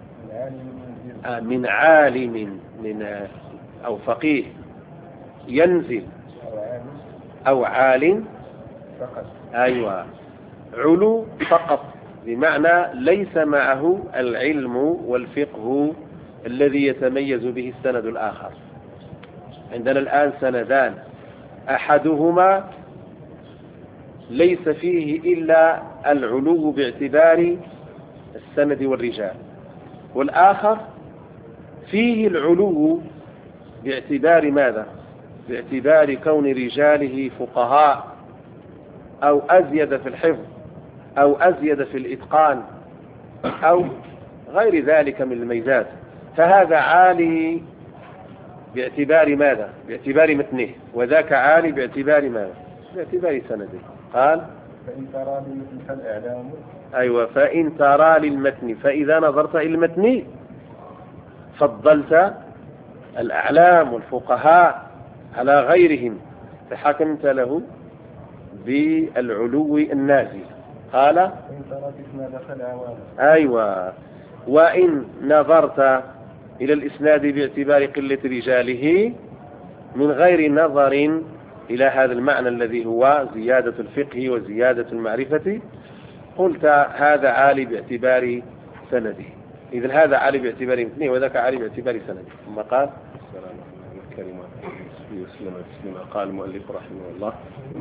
Speaker 1: من عالم من أو فقيه ينزل أو عالم
Speaker 2: فقط.
Speaker 1: أيوة، علو فقط، بمعنى ليس معه العلم والفقه الذي يتميز به السند الآخر. عندنا الآن سندان، أحدهما ليس فيه إلا العلو باعتبار السند والرجال، والآخر فيه العلو باعتبار ماذا؟ باعتبار كون رجاله فقهاء أو أزيد في الحفظ أو أزيد في الإتقان أو غير ذلك من الميزات. فهذا عالي باعتبار ماذا؟ باعتبار متنه، وذاك عالي باعتبار ماذا؟ باعتبار سنده. قال
Speaker 2: فإن ترى للمتن فالإعلام.
Speaker 1: أيوة، فإن ترى للمتن، فإذا نظرت إلى المتن فضلت الأعلام والفقهاء على غيرهم فحكمت له بالعلو النازل. قال
Speaker 2: إن ترى الإسناد فالعوام.
Speaker 1: أيوة. وإن نظرت إلى الإسناد باعتبار قلة رجاله من غير نظر إلى هذا المعنى الذي هو زيادة الفقه وزيادة المعرفة قلت هذا عالي باعتبار سنده. إذن هذا عالي باعتبار مثله وذاك عالي باعتبار سنده. ثم قال السلام عليكم الكريم وسلم قال المؤلف رحمه الله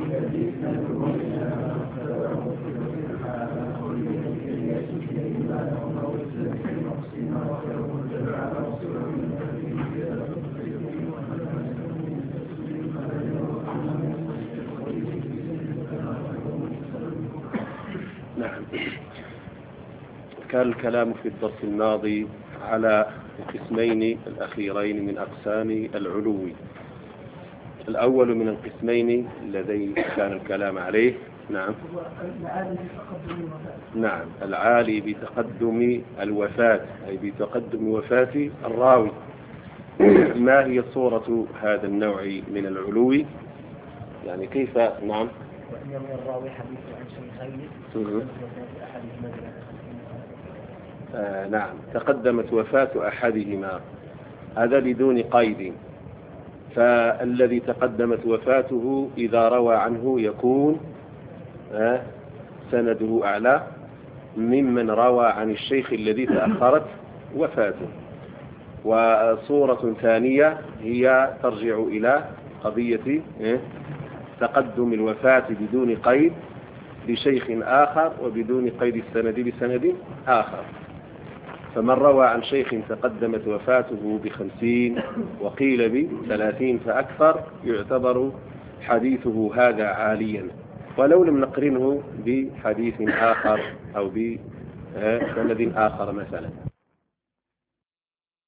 Speaker 1: نعم. كان الكلام في الدرس الماضي على القسمين الأخيرين من أقسام العلو. الأول من القسمين الذي كان الكلام عليه نعم نعم العالي بتقدم الوفاة أي بتقدم وفاة الراوي. ما هي صورة هذا النوع من العلو؟ يعني كيف نعم
Speaker 2: وإن يروي الراوي حديث عن شيخين
Speaker 1: نعم تقدمت وفاة أحدهما هذا بدون قيد. فالذي تقدمت وفاته إذا روى عنه يكون سنده أعلى ممن روى عن الشيخ الذي تأخرت وفاته. وصورة ثانية هي ترجع إلى قضية تقدم الوفاة بدون قيد لشيخ آخر وبدون قيد السند بسند آخر. فمن روى عن شيخ تقدمت وفاته ب50 وقيل ب30 فأكثر يعتبر حديثه هذا عاليا ولو لم نقرنه بحديث آخر أو بسند آخر مثلا.